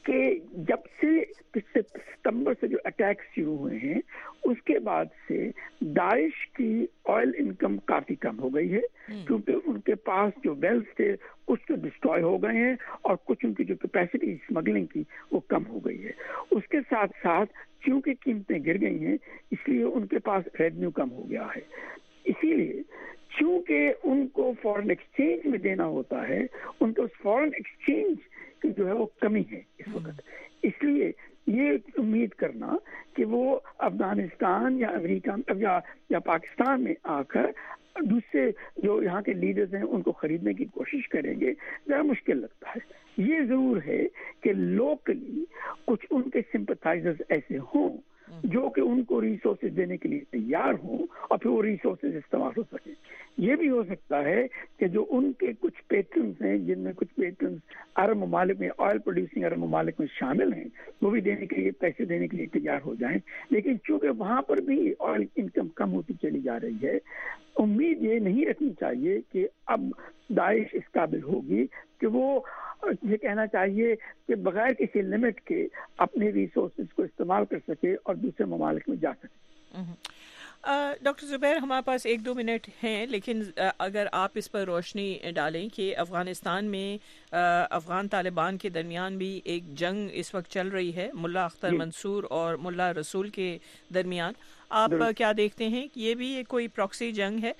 کہ جب سے پچھلے ستمبر سے جو اٹیک شروع ہوئے ہیں اس کے بعد سے داعش کی آئل انکم کافی کم ہو گئی ہے، کیونکہ ان کے پاس جو ویلز تھے کچھ تو ڈسٹروائے ہو گئے ہیں اور کچھ ان کی جو کیپیسٹی اسمگلنگ کی وہ کم ہو گئی ہے. اس کے ساتھ ساتھ چونکہ قیمتیں گر گئی ہیں اس لیے ان کے پاس ریونیو کم ہو گیا ہے. اسی لیے چونکہ ان کو فورن ایکسچینج میں دینا ہوتا ہے، ان کو فورن ایکسچینج کی جو ہے وہ کمی ہے اس وقت. اس لیے یہ امید کرنا کہ وہ افغانستان یا امریکہ یا پاکستان میں آ کر دوسرے جو یہاں کے لیڈرز ہیں ان کو خریدنے کی کوشش کریں گے ذرا مشکل لگتا ہے. یہ ضرور ہے کہ لوکلی کچھ ان کے سمپتھائزرز ایسے ہوں جو کہ ان کو ریسورسز دینے کے لیے تیار ہوں اور پھر وہ ریسورسز استعمال ہو سکیں. یہ بھی ہو سکتا ہے کہ جو ان کے کچھ پیٹرنز ہیں جن میں کچھ پیٹرنز عرب ممالک میں آئل پروڈیوسنگ عرب ممالک میں شامل ہیں وہ بھی دینے کے لیے پیسے دینے کے لیے تیار ہو جائیں. لیکن چونکہ وہاں پر بھی آئل انکم کم ہوتی چلی جا رہی ہے، امید یہ نہیں رکھنی چاہیے کہ اب داعش اس قابل ہوگی کہ وہ یہ کہنا چاہیے کہ بغیر کسی لمٹ کے اپنے ریسورسز کو استعمال کر سکے اور دوسرے ممالک میں جا سکے. ڈاکٹر زبیر، ہمارے پاس 1-2 منٹ ہیں، لیکن اگر آپ اس پر روشنی ڈالیں کہ افغانستان میں افغان طالبان کے درمیان بھی ایک جنگ اس وقت چل رہی ہے، ملا اختر منصور اور ملا رسول کے درمیان، آپ کیا دیکھتے ہیں کہ یہ بھی کوئی پراکسی جنگ ہے؟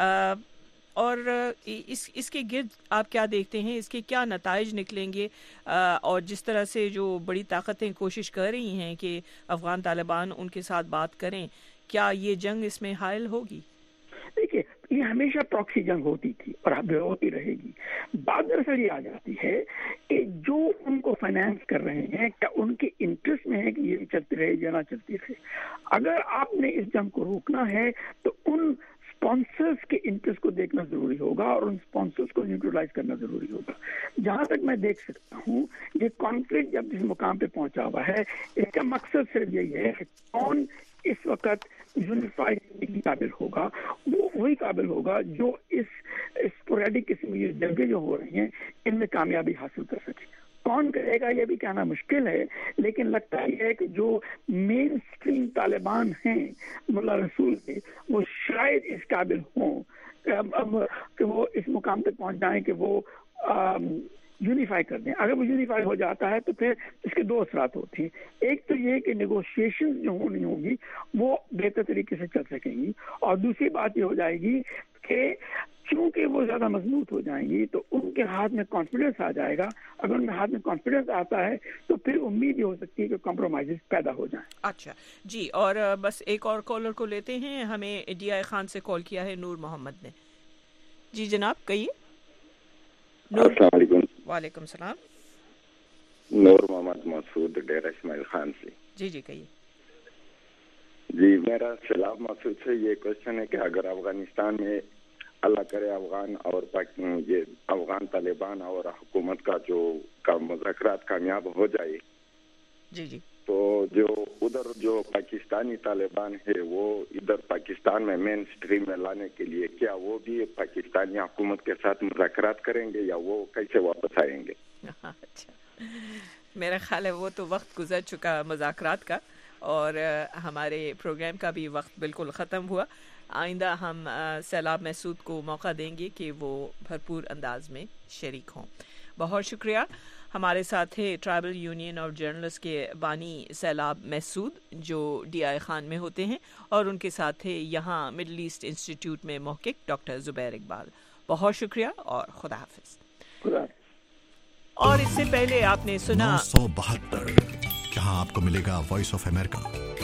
اور اس کے گرد آپ کیا دیکھتے ہیں، اس کے کیا نتائج نکلیں گے؟ اور جس طرح سے جو بڑی طاقتیں کوشش کر رہی ہیں کہ افغان طالبان ان کے ساتھ بات کریں، کیا یہ جنگ اس میں حائل ہوگی؟ دیکھیے، یہ ہمیشہ پراکسی جنگ ہوتی تھی اور اب ہوتی رہے گی. بات دراصل یہ آ جاتی ہے کہ جو ان کو فائنانس کر رہے ہیں کیا ان کے انٹرسٹ میں ہے کہ یہ چلتی رہے یا نہ چلتی رہے. اگر آپ نے اس جنگ کو روکنا ہے تو ان اسپانسرز کے انٹرسٹ کو دیکھنا ضروری ہوگا اور ان اسپانسرز کو نیوٹرلائز کرنا ضروری ہوگا. جہاں تک میں دیکھ سکتا ہوں یہ کانفلکٹ جب جس مقام پہ پہنچا ہوا ہے اس کا مقصد صرف یہی ہے کہ کون اس وقت یونیفائڈ کے قابل ہوگا. وہ وہی قابل ہوگا جو اس اسپوریڈک قسم کی جنگیں جو ہو رہی ہیں ان میں کامیابی حاصل کر سکے. کون کرے گا یہ بھی کہنا مشکل ہے، لیکن لگتا یہ ہے کہ جو مین اسٹریم طالبان ہیں ملا رسول کے، وہ شاید اس قابل ہوں کہ وہ اس مقام تک پہنچ جائیں کہ وہ یونیفائی کر دیں. اگر وہ یونیفائی ہو جاتا ہے تو پھر اس کے 2 اثرات ہوتے ہیں. ایک تو یہ کہ نیگوشیشن جو ہونی ہوگی وہ بہتر طریقے سے چل سکیں گی، اور دوسری بات یہ ہو جائے گی کہ چونکہ وہ زیادہ مضبوط ہو جائیں گی تو ان کے ہاتھ میں کانفیڈنس آ جائے گا. اگر ان کے ہاتھ میں کانفیڈنس آتا ہے تو پھر امید یہ ہو سکتی ہے کہ کمپرومائز پیدا ہو جائیں. اچھا جی، اور بس ایک اور کالر کو لیتے ہیں. ہمیں ڈی آئی خان سے کال کیا ہے نور محمد نے. جی جناب کہیے. السلام علیکم. وعلیکم السلام. نور محمد مسعود ڈیرہ اسماعیل خان سے. جی جی کہیے. جی، میرا سیلاب مسعود سے یہ کوشچن ہے کہ اگر افغانستان میں اللہ کرے افغان اور یہ افغان طالبان اور حکومت کا جو مذاکرات کامیاب ہو جائے، جی جی، تو جو ادھر جو پاکستانی طالبان ہے وہ ادھر پاکستان میں مین اسٹریم میں لانے کے لیے کیا وہ بھی پاکستانی حکومت کے ساتھ مذاکرات کریں گے یا وہ کیسے واپس آئیں گے؟ اچھا، میرا خیال ہے وہ تو وقت گزر چکا مذاکرات کا، اور ہمارے پروگرام کا بھی وقت بالکل ختم ہوا. آئندہ ہم سیلاب محسود کو موقع دیں گے کہ وہ بھرپور انداز میں شریک ہوں. بہت شکریہ. ہمارے ساتھ ہے ٹرائبل یونین آف جرنلسٹ کے بانی سیلاب محسود جو ڈی آئی خان میں ہوتے ہیں، اور ان کے ساتھ ہے یہاں مڈل ایسٹ انسٹیٹیوٹ میں محقق ڈاکٹر زبیر اقبال. بہت شکریہ اور خدا حافظ. اور اس سے پہلے آپ نے سنا 972 جہاں آپ کو ملے گا وائس آف امریکہ.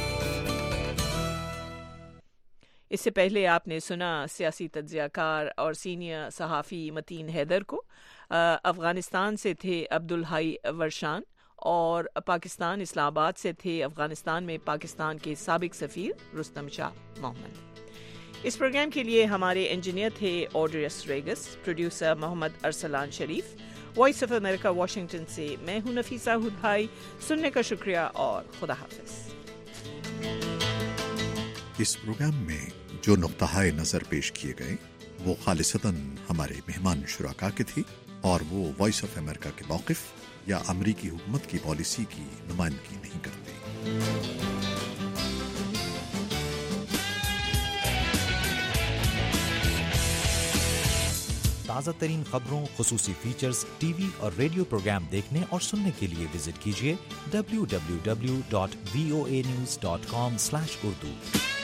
اس سے پہلے آپ نے سنا سیاسی تجزیہ کار اور سینئر صحافی متین حیدر کو. افغانستان سے تھے عبدالحی ورشان، اور پاکستان اسلام آباد سے تھے افغانستان میں پاکستان کے سابق سفیر رستم شاہ محمد. اس پروگرام کے لیے ہمارے انجینئر تھے آڈریس ریگس، producer Muhammad Arsalan Sharif. Voice of America Washington سے میں ہوں نفیسہ ہود بھائی. سننے کا شکریہ اور خدا حافظ. اس پروگرام میں جو نقطہ نظر پیش کیے گئے وہ خالصتاً ہمارے مہمان شرکا کے تھی اور وہ وائس آف امریکہ کے موقف یا امریکی حکومت کی پالیسی کی نمائندگی نہیں کرتے۔ تازہ ترین خبروں، خصوصی فیچرز، ٹی وی اور ریڈیو پروگرام دیکھنے اور سننے کے لیے وزٹ کیجیے www.voanews.com/urdu۔